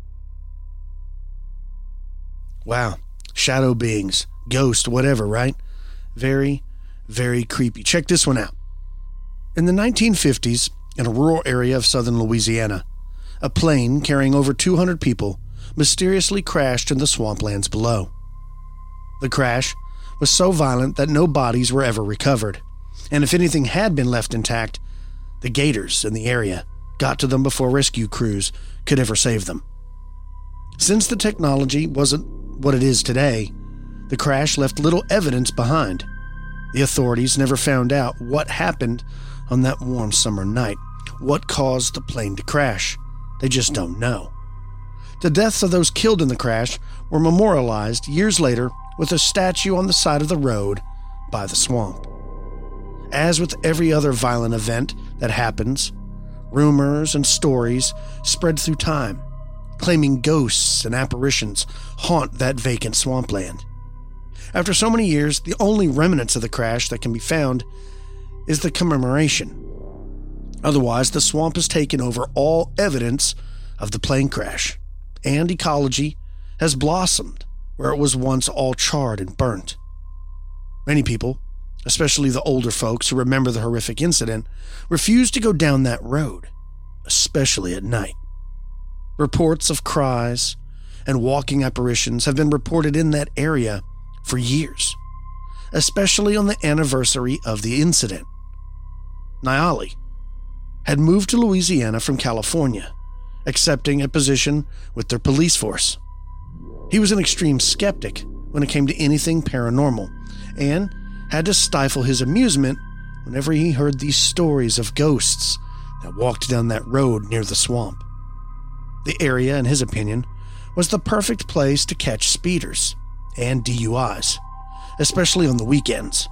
Wow, shadow beings, ghost, whatever, right? Very, very creepy. Check this one out. In the nineteen fifties, in a rural area of southern Louisiana, a plane carrying over two hundred people mysteriously crashed in the swamplands below. The crash was so violent that no bodies were ever recovered, and if anything had been left intact, the gators in the area got to them before rescue crews could ever save them. Since the technology wasn't what it is today, the crash left little evidence behind. The authorities never found out what happened on that warm summer night, what caused the plane to crash. They just don't know. The deaths of those killed in the crash were memorialized years later with a statue on the side of the road by the swamp. As with every other violent event that happens, rumors and stories spread through time, claiming ghosts and apparitions haunt that vacant swampland. After so many years, the only remnants of the crash that can be found is the commemoration. Otherwise, the swamp has taken over all evidence of the plane crash, and ecology has blossomed where it was once all charred and burnt. Many people, especially the older folks who remember the horrific incident, refuse to go down that road, especially at night. Reports of cries and walking apparitions have been reported in that area for years, especially on the anniversary of the incident. Nyali had moved to Louisiana from California, accepting a position with their police force. He was an extreme skeptic when it came to anything paranormal, and had to stifle his amusement whenever he heard these stories of ghosts that walked down that road near the swamp. The area, in his opinion, was the perfect place to catch speeders and D U Is, especially on the weekends.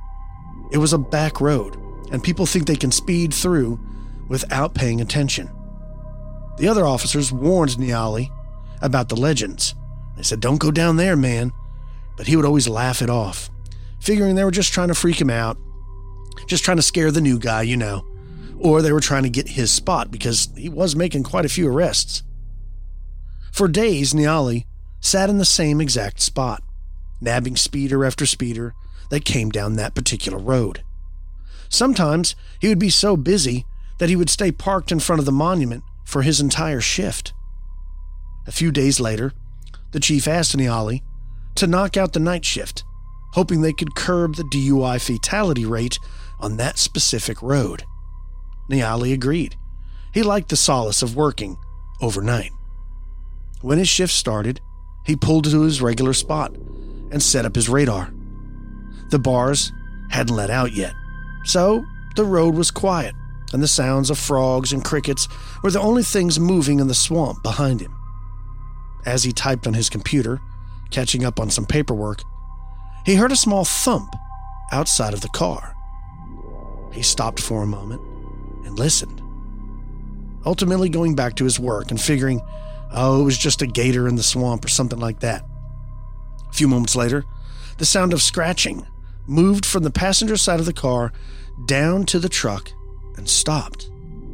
It was a back road, and people think they can speed through without paying attention. The other officers warned Nyali about the legends. They said, "Don't go down there, man," but he would always laugh it off, figuring they were just trying to freak him out, just trying to scare the new guy, you know, or they were trying to get his spot because he was making quite a few arrests. For days, Nyali sat in the same exact spot, nabbing speeder after speeder that came down that particular road. Sometimes he would be so busy that he would stay parked in front of the monument for his entire shift. A few days later, the chief asked Nyali to knock out the night shift, hoping they could curb the D U I fatality rate on that specific road. Nyali agreed. He liked the solace of working overnight. When his shift started, he pulled to his regular spot and set up his radar. The bars hadn't let out yet, so the road was quiet, and the sounds of frogs and crickets were the only things moving in the swamp behind him. As he typed on his computer, catching up on some paperwork, he heard a small thump outside of the car. He stopped for a moment and listened. ultimately going back to his work and figuring, oh, it was just a gator in the swamp or something like that. A few moments later, the sound of scratching moved from the passenger side of the car down to the truck and stopped.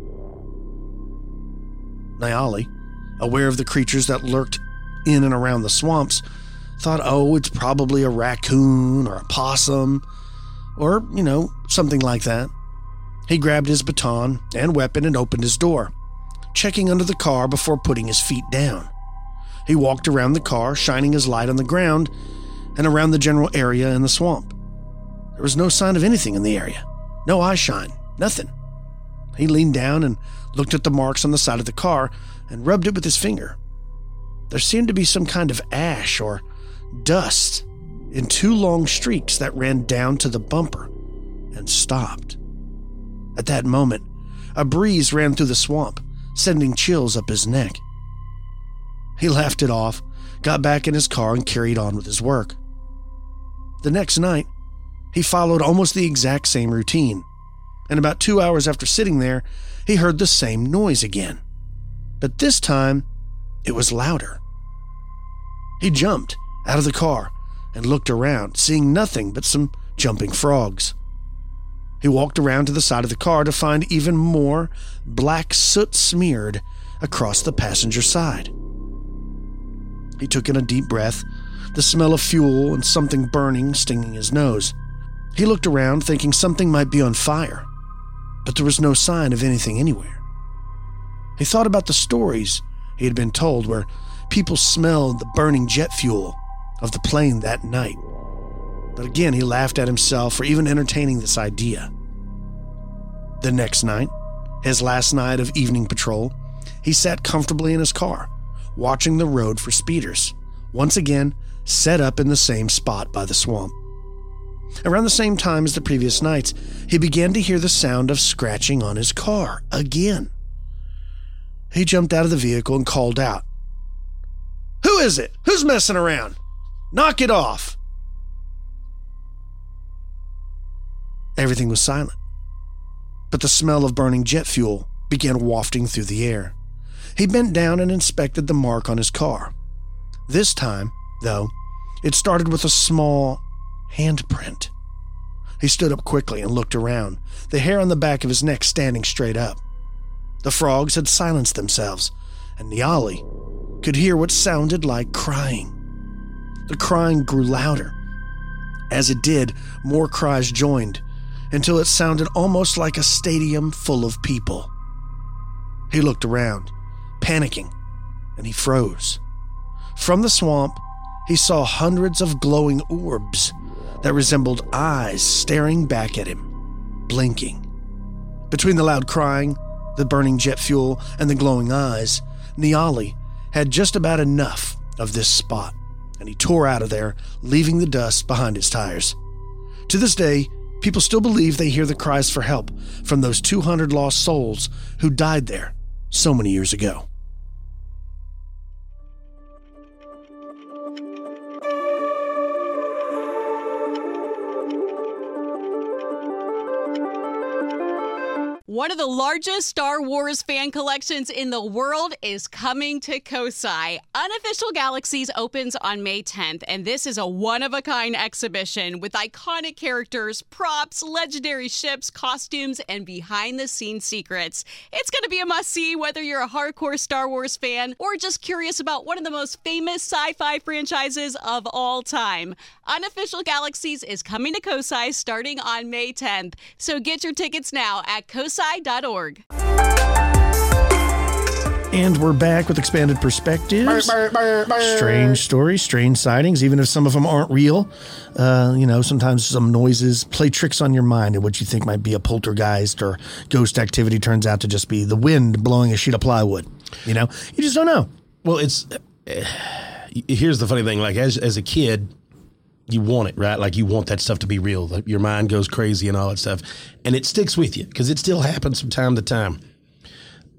Niali, aware of the creatures that lurked in and around the swamps, thought, oh, it's probably a raccoon or a possum or, you know, something like that. He grabbed his baton and weapon and opened his door, checking under the car before putting his feet down. He walked around the car, shining his light on the ground and around the general area in the swamp. There was no sign of anything in the area. No eye shine, nothing. He leaned down and looked at the marks on the side of the car and rubbed it with his finger. There seemed to be some kind of ash or dust in two long streaks that ran down to the bumper and stopped. At that moment, a breeze ran through the swamp, sending chills up his neck. He laughed it off, got back in his car, and carried on with his work. The next night, he followed almost the exact same routine, and about two hours after sitting there, he heard the same noise again. But this time, it was louder. He jumped out of the car and looked around, seeing nothing but some jumping frogs. He walked around to the side of the car to find even more black soot smeared across the passenger side. He took in a deep breath, the smell of fuel and something burning stinging his nose. He looked around, thinking something might be on fire, but there was no sign of anything anywhere. He thought about the stories he had been told where people smelled the burning jet fuel of the plane that night. But again, he laughed at himself for even entertaining this idea. The next night, his last night of evening patrol, he sat comfortably in his car, watching the road for speeders, once again set up in the same spot by the swamp. Around the same time as the previous nights, he began to hear the sound of scratching on his car again. He jumped out of the vehicle and called out, "Who is it? Who's messing around? Knock it off!" Everything was silent, but the smell of burning jet fuel began wafting through the air. He bent down and inspected the mark on his car. This time, though, it started with a small handprint. He stood up quickly and looked around, the hair on the back of his neck standing straight up. The frogs had silenced themselves, and Niali could hear what sounded like crying. The crying grew louder. As it did, more cries joined, until it sounded almost like a stadium full of people. He looked around, panicking, and he froze. From the swamp, he saw hundreds of glowing orbs that resembled eyes staring back at him, blinking. Between the loud crying, the burning jet fuel, and the glowing eyes, Niali had just about enough of this spot, and he tore out of there, leaving the dust behind his tires. To this day, people still believe they hear the cries for help from those two hundred lost souls who died there so many years ago. One of the largest Star Wars fan collections in the world is coming to Kosai. Unofficial Galaxies opens on May tenth, and this is a one-of-a-kind exhibition with iconic characters, props, legendary ships, costumes, and behind-the-scenes secrets. It's going to be a must-see whether you're a hardcore Star Wars fan or just curious about one of the most famous sci-fi franchises of all time. Unofficial Galaxies is coming to Kosai starting on May tenth, so get your tickets now at kosai dot org. And we're back with Expanded Perspectives. Strange stories, strange sightings, even if some of them aren't real. Uh, you know, sometimes some noises play tricks on your mind, and what you think might be a poltergeist or ghost activity turns out to just be the wind blowing a sheet of plywood. You know, you just don't know. Well, it's uh, here's the funny thing. Like, as as a kid, you want it, right? Like, you want that stuff to be real. Like, your mind goes crazy and all that stuff. And it sticks with you because it still happens from time to time.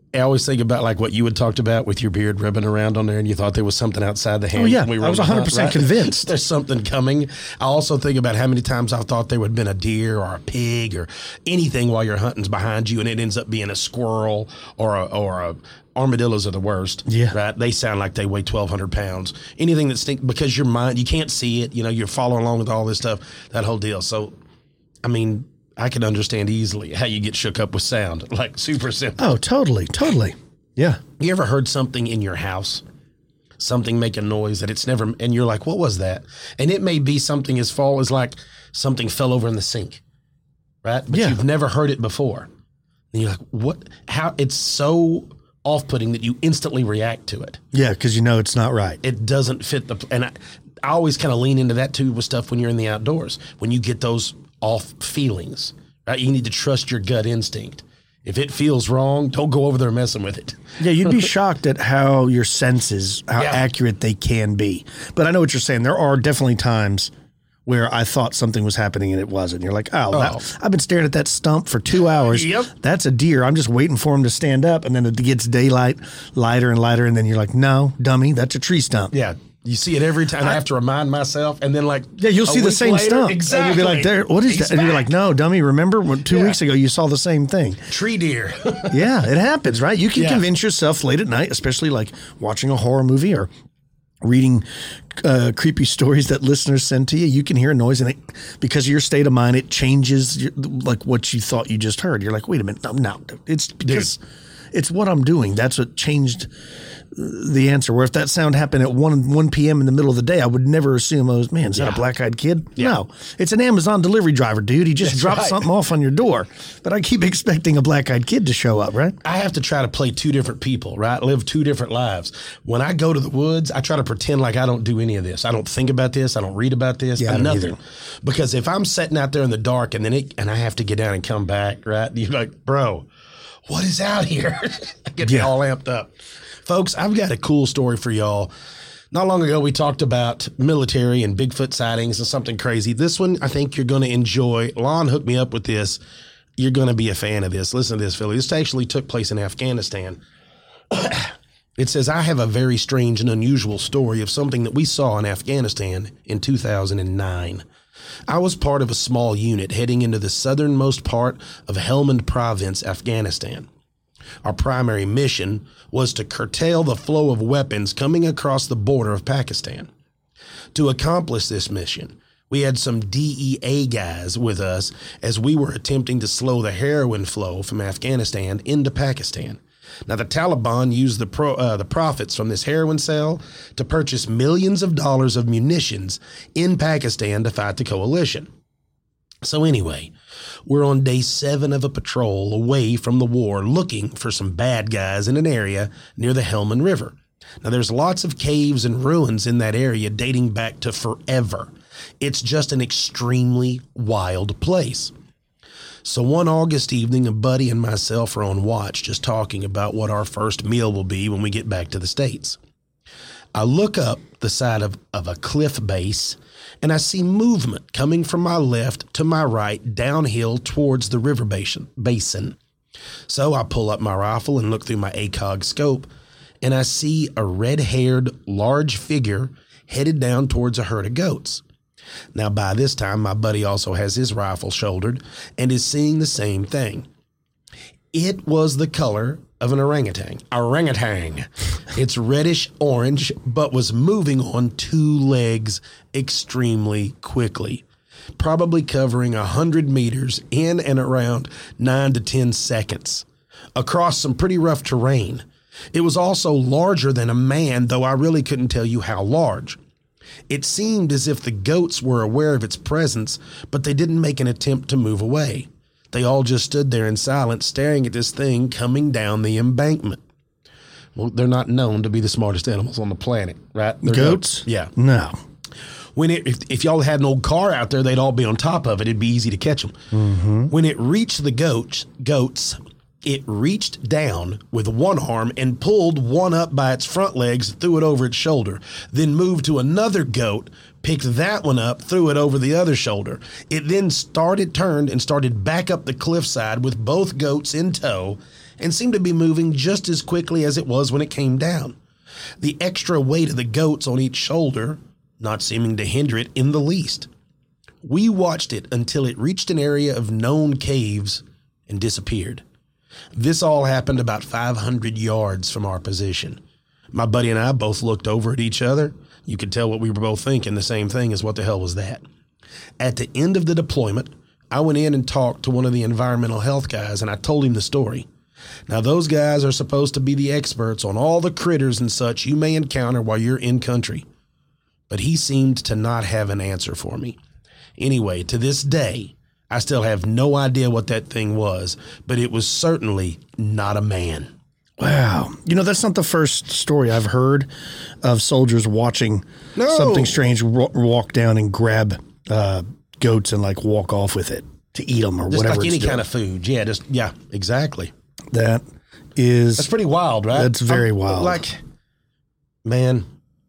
I always think about like what you had talked about with your beard rubbing around on there, and you thought there was something outside the hand. Oh yeah, we were I was on one the hundred hunt, percent right? convinced. There's something coming. I also think about how many times I thought there would have been a deer or a pig or anything while you're hunting's behind you, and it ends up being a squirrel or a, or a armadillos are the worst. Yeah. Right? They sound like they weigh twelve hundred pounds. Anything that stinks, because your mind, you can't see it. You know, you're following along with all this stuff, that whole deal. So, I mean, I can understand easily how you get shook up with sound, like super simple. Oh, totally, totally. Yeah. You ever heard something in your house, something make a noise that it's never, and you're like, what was that? And it may be something as far as like something fell over in the sink, right? But Yeah. you've never heard it before. And you're like, what, how, it's so off-putting that you instantly react to it. Yeah, because you know it's not right. It doesn't fit the, and I, I always kind of lean into that too with stuff when you're in the outdoors, when you get those off feelings, right? You need to trust your gut instinct. If it feels wrong, don't go over there messing with it. Yeah, you'd be shocked at how your senses, how Yeah. accurate they can be. But I know what you're saying. There are definitely times where I thought something was happening and it wasn't. You're like, oh, Oh. That, I've been staring at that stump for two hours. Yep. That's a deer. I'm just waiting for him to stand up. And then it gets daylight, lighter and lighter. And then you're like, no, dummy, that's a tree stump. Yeah. You see it every time. I, I have to remind myself. And then like, Yeah, you'll a see the week same later, stump. Exactly. And you'll be like, there, what is He's that? And you're back. like, no, dummy, remember when two Yeah. weeks ago you saw the same thing? Tree deer. Yeah, it happens, right? You can Yeah. convince yourself late at night, especially like watching a horror movie or reading uh, creepy stories that listeners send to you. You can hear a noise, and it, because of your state of mind, it changes your, like what you thought you just heard. You're like, wait a minute, no, no, it's because it's what I'm doing. That's what changed the answer. Where if that sound happened at one one p.m. in the middle of the day, I would never assume I was, man, is that Yeah. a black-eyed kid? No, it's an Amazon delivery driver, dude. He just That's dropped right. something off on your door. But I keep expecting a black-eyed kid to show up, right? I have to try to play two different people, right? Live two different lives. When I go to the woods, I try to pretend like I don't do any of this. I don't think about this. I don't read about this. Yeah, I don't nothing. either. Because if I'm sitting out there in the dark and then it, and I have to get down and come back, right? You're like, bro, what is out here? I get Yeah. all amped up. Folks, I've got a cool story for y'all. Not long ago, we talked about military and Bigfoot sightings and something crazy. This one, I think you're going to enjoy. Lon hooked me up with this. You're going to be a fan of this. Listen to this, Philly. This actually took place in Afghanistan. It says, I have a very strange and unusual story of something that we saw in Afghanistan in two thousand nine. I was part of a small unit heading into the southernmost part of Helmand Province, Afghanistan. Our primary mission was to curtail the flow of weapons coming across the border of Pakistan. To accomplish this mission, we had some D E A guys with us as we were attempting to slow the heroin flow from Afghanistan into Pakistan. Now, the Taliban used the pro, uh, the profits from this heroin sale to purchase millions of dollars of munitions in Pakistan to fight the coalition. So anyway, we're on day seven of a patrol away from the war looking for some bad guys in an area near the Helmand River. Now, there's lots of caves and ruins in that area dating back to forever. It's just an extremely wild place. So one August evening, a buddy and myself are on watch just talking about what our first meal will be when we get back to the States. I look up the side of, of a cliff base and I see movement coming from my left to my right downhill towards the river basin. basin. So I pull up my rifle and look through my ACOG scope and I see a red-haired, large figure headed down towards a herd of goats. Now, by this time, my buddy also has his rifle shouldered and is seeing the same thing. It was the color of an orangutan. Orangutan. It's reddish orange, but was moving on two legs extremely quickly, probably covering one hundred meters in and around nine to ten seconds, across some pretty rough terrain. It was also larger than a man, though I really couldn't tell you how large. It seemed as if the goats were aware of its presence, but they didn't make an attempt to move away. They all just stood there in silence, staring at this thing coming down the embankment. Well, they're not known to be the smartest animals on the planet, right? They're Goats? Yeah. No. When it, if, if y'all had an old car out there, they'd all be on top of it. It'd be easy to catch them. Mm-hmm. When it reached the goats, goats, it reached down with one arm and pulled one up by its front legs, threw it over its shoulder, then moved to another goat, picked that one up, threw it over the other shoulder. It then started, turned, and started back up the cliffside with both goats in tow and seemed to be moving just as quickly as it was when it came down. The extra weight of the goats on each shoulder not seeming to hinder it in the least. We watched it until it reached an area of known caves and disappeared. This all happened about five hundred yards from our position. My buddy and I both looked over at each other. You could tell what we were both thinking, the same thing as what the hell was that? At the end of the deployment, I went in and talked to one of the environmental health guys, and I told him the story. Now, those guys are supposed to be the experts on all the critters and such you may encounter while you're in country. But he seemed to not have an answer for me. Anyway, to this day, I still have no idea what that thing was, but it was certainly not a man. Wow. You know, that's not the first story I've heard of soldiers watching No. something strange ro- walk down and grab uh, goats and like walk off with it to eat them or Just whatever. like it's any doing. kind of food. Yeah, just, yeah, exactly. That is. That's pretty wild, right? That's very I'm- wild. Like, man,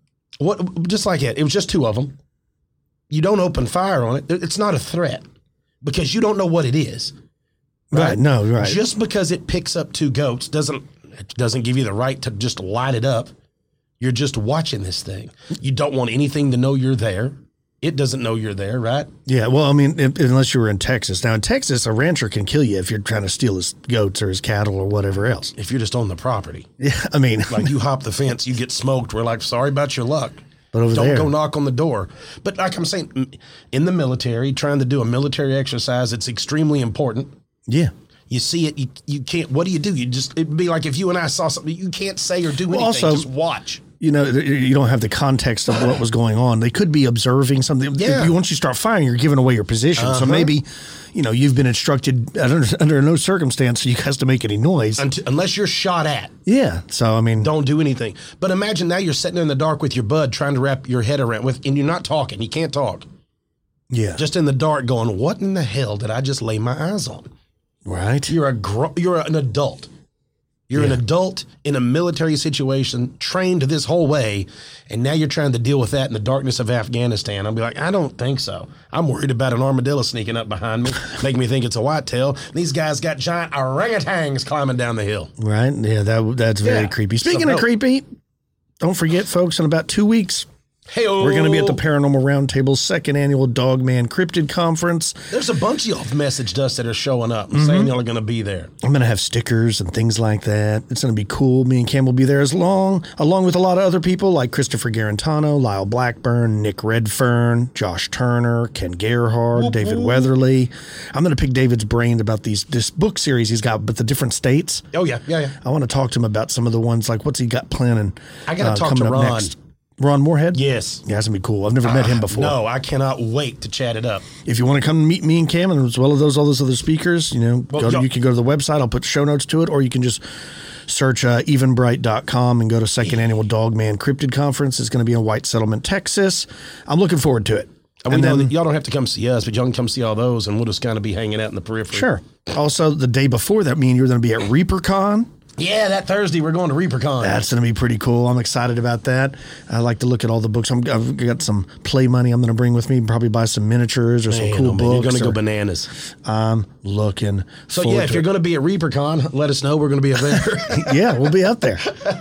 what? Just like it. It was just two of them. You don't open fire on it. It's not a threat because you don't know what it is. Right. No, right. Just because it picks up two goats doesn't it doesn't give you the right to just light it up. You're just watching this thing. You don't want anything to know you're there. It doesn't know you're there, right? Yeah, well, I mean, if, unless you were in Texas. Now, in Texas, a rancher can kill you if you're trying to steal his goats or his cattle or whatever else. If you're just on the property. Yeah, I mean, Like you hop the fence, you get smoked. We're like, sorry about your luck. But over Don't there, go knock on the door. But like I'm saying, in the military, trying to do a military exercise, it's extremely important. yeah. You see it, you you can't, what do you do? You just, it'd be like if you and I saw something, you can't say or do anything, also- just watch. You know, you don't have the context of what was going on. They could be observing something. Yeah. You, once you start firing, you're giving away your position. So Uh-huh. maybe, you know, you've been instructed under, under no circumstance for you guys to make any noise. Unt- unless you're shot at, Yeah. So, I mean, don't do anything. But imagine now you're sitting there in the dark with your bud trying to wrap your head around with, and you're not talking. You can't talk. yeah. Just in the dark going, what in the hell did I just lay my eyes on? Right. You're a gro- you're an adult. You're Yeah. an adult in a military situation, trained this whole way, and now you're trying to deal with that in the darkness of Afghanistan. I'll be like, I don't think so. I'm worried about an armadillo sneaking up behind me, making me think it's a whitetail. These guys got giant orangutans climbing down the hill. Right. Yeah. That That's very Yeah. creepy. Speaking So- of creepy, don't forget, folks, in about two weeks, Hey, we're going to be at the Paranormal Roundtable's second annual Dogman Cryptid Conference. There's a bunch of y'all have messaged us that are showing up and Mm-hmm. saying y'all are going to be there. I'm going to have stickers and things like that. It's going to be cool. Me and Cam will be there as long, along with a lot of other people like Christopher Garantano, Lyle Blackburn, Nick Redfern, Josh Turner, Ken Gerhard, David Weatherly. I'm going to pick David's brain about these this book series he's got, but the different states. Oh, yeah, yeah, yeah. I want to talk to him about some of the ones, like what's he got planning. I gotta uh, talk coming to up Ron. next. Ron Moorhead? Yes. Yeah, that's going to be cool. I've never met him before. No, I cannot wait to chat it up. If you want to come meet me and Cam, and as well as those all those other speakers, you know, Well, go to, y'all- you can go to the website. I'll put show notes to it, or you can just search uh, even bright dot com and go to second annual Dogman Cryptid Conference. It's going to be in White Settlement, Texas. I'm looking forward to it. And we And know then- that y'all don't have to come see us, but y'all can come see all those, and we'll just kind of be hanging out in the periphery. Sure. Also, the day before that, me and you are going to be at ReaperCon. Yeah, that Thursday we're going to ReaperCon. That's going to be pretty cool. I'm excited about that. I like to look at all the books. I'm, I've got some play money I'm going to bring with me. Probably buy some miniatures or some Man, cool oh, man, books. you're going to go or- bananas. I'm looking So forward yeah, if to you're it. going to be at ReaperCon, let us know. We're going to be up there. Yeah, we'll be up there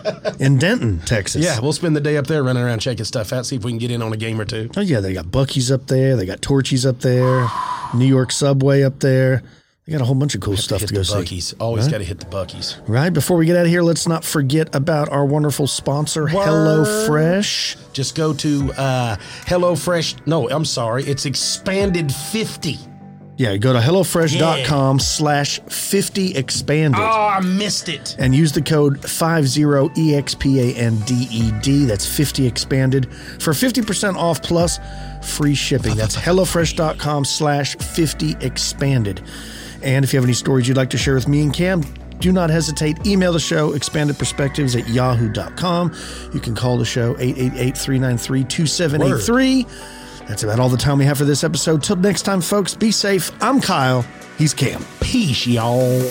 in Denton, Texas. Yeah, we'll spend the day up there running around checking stuff out, see if we can get in on a game or two. Oh, yeah, they got Buc-ee's up there. They got Torchy's up there. New York Subway up there. They got a whole bunch of cool stuff Hit to go the see. Buc-ee's. Always got to hit the Buc-ee's. Right, before we get out of here, let's not forget about our wonderful sponsor, HelloFresh. Just go to uh, HelloFresh. No, I'm sorry. It's Expanded fifty. Yeah, go to HelloFresh.com slash 50 expanded. Oh, I missed it. And use the code fifty E X P A N D E D, that's fifty expanded, for fifty percent off plus free shipping. That's HelloFresh.com slash 50 expanded. And if you have any stories you'd like to share with me and Cam, do not hesitate. Email the show, expandedperspectives at yahoo dot com. You can call the show, eight eight eight, three nine three, two seven eight three. That's about all the time we have for this episode. Till next time, folks, be safe. I'm Kyle. He's Cam. Peace, y'all.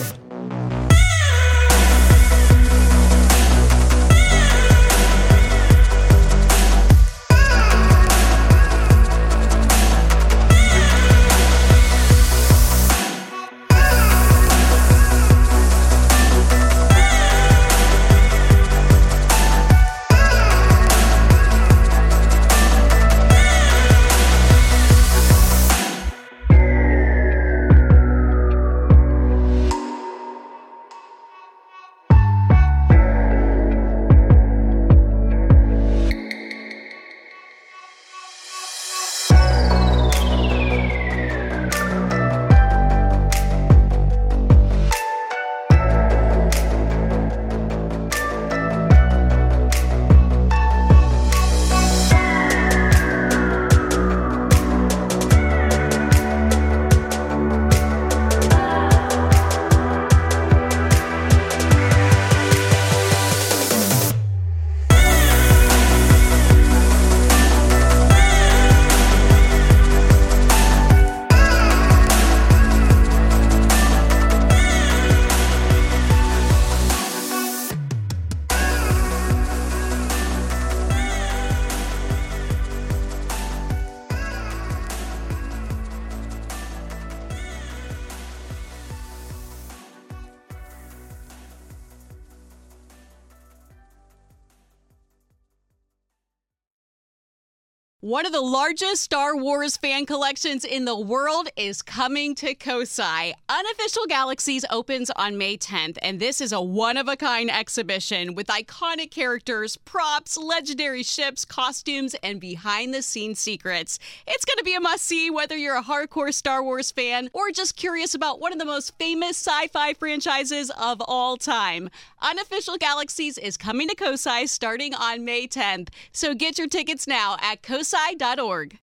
One of the largest Star Wars fan collections in the world is coming to Kosai. Unofficial Galaxies opens on May tenth, and this is a one-of-a-kind exhibition with iconic characters, props, legendary ships, costumes, and behind-the-scenes secrets. It's going to be a must-see whether you're a hardcore Star Wars fan or just curious about one of the most famous sci-fi franchises of all time. Unofficial Galaxies is coming to Kosai starting on May tenth, so get your tickets now at kosai dot org.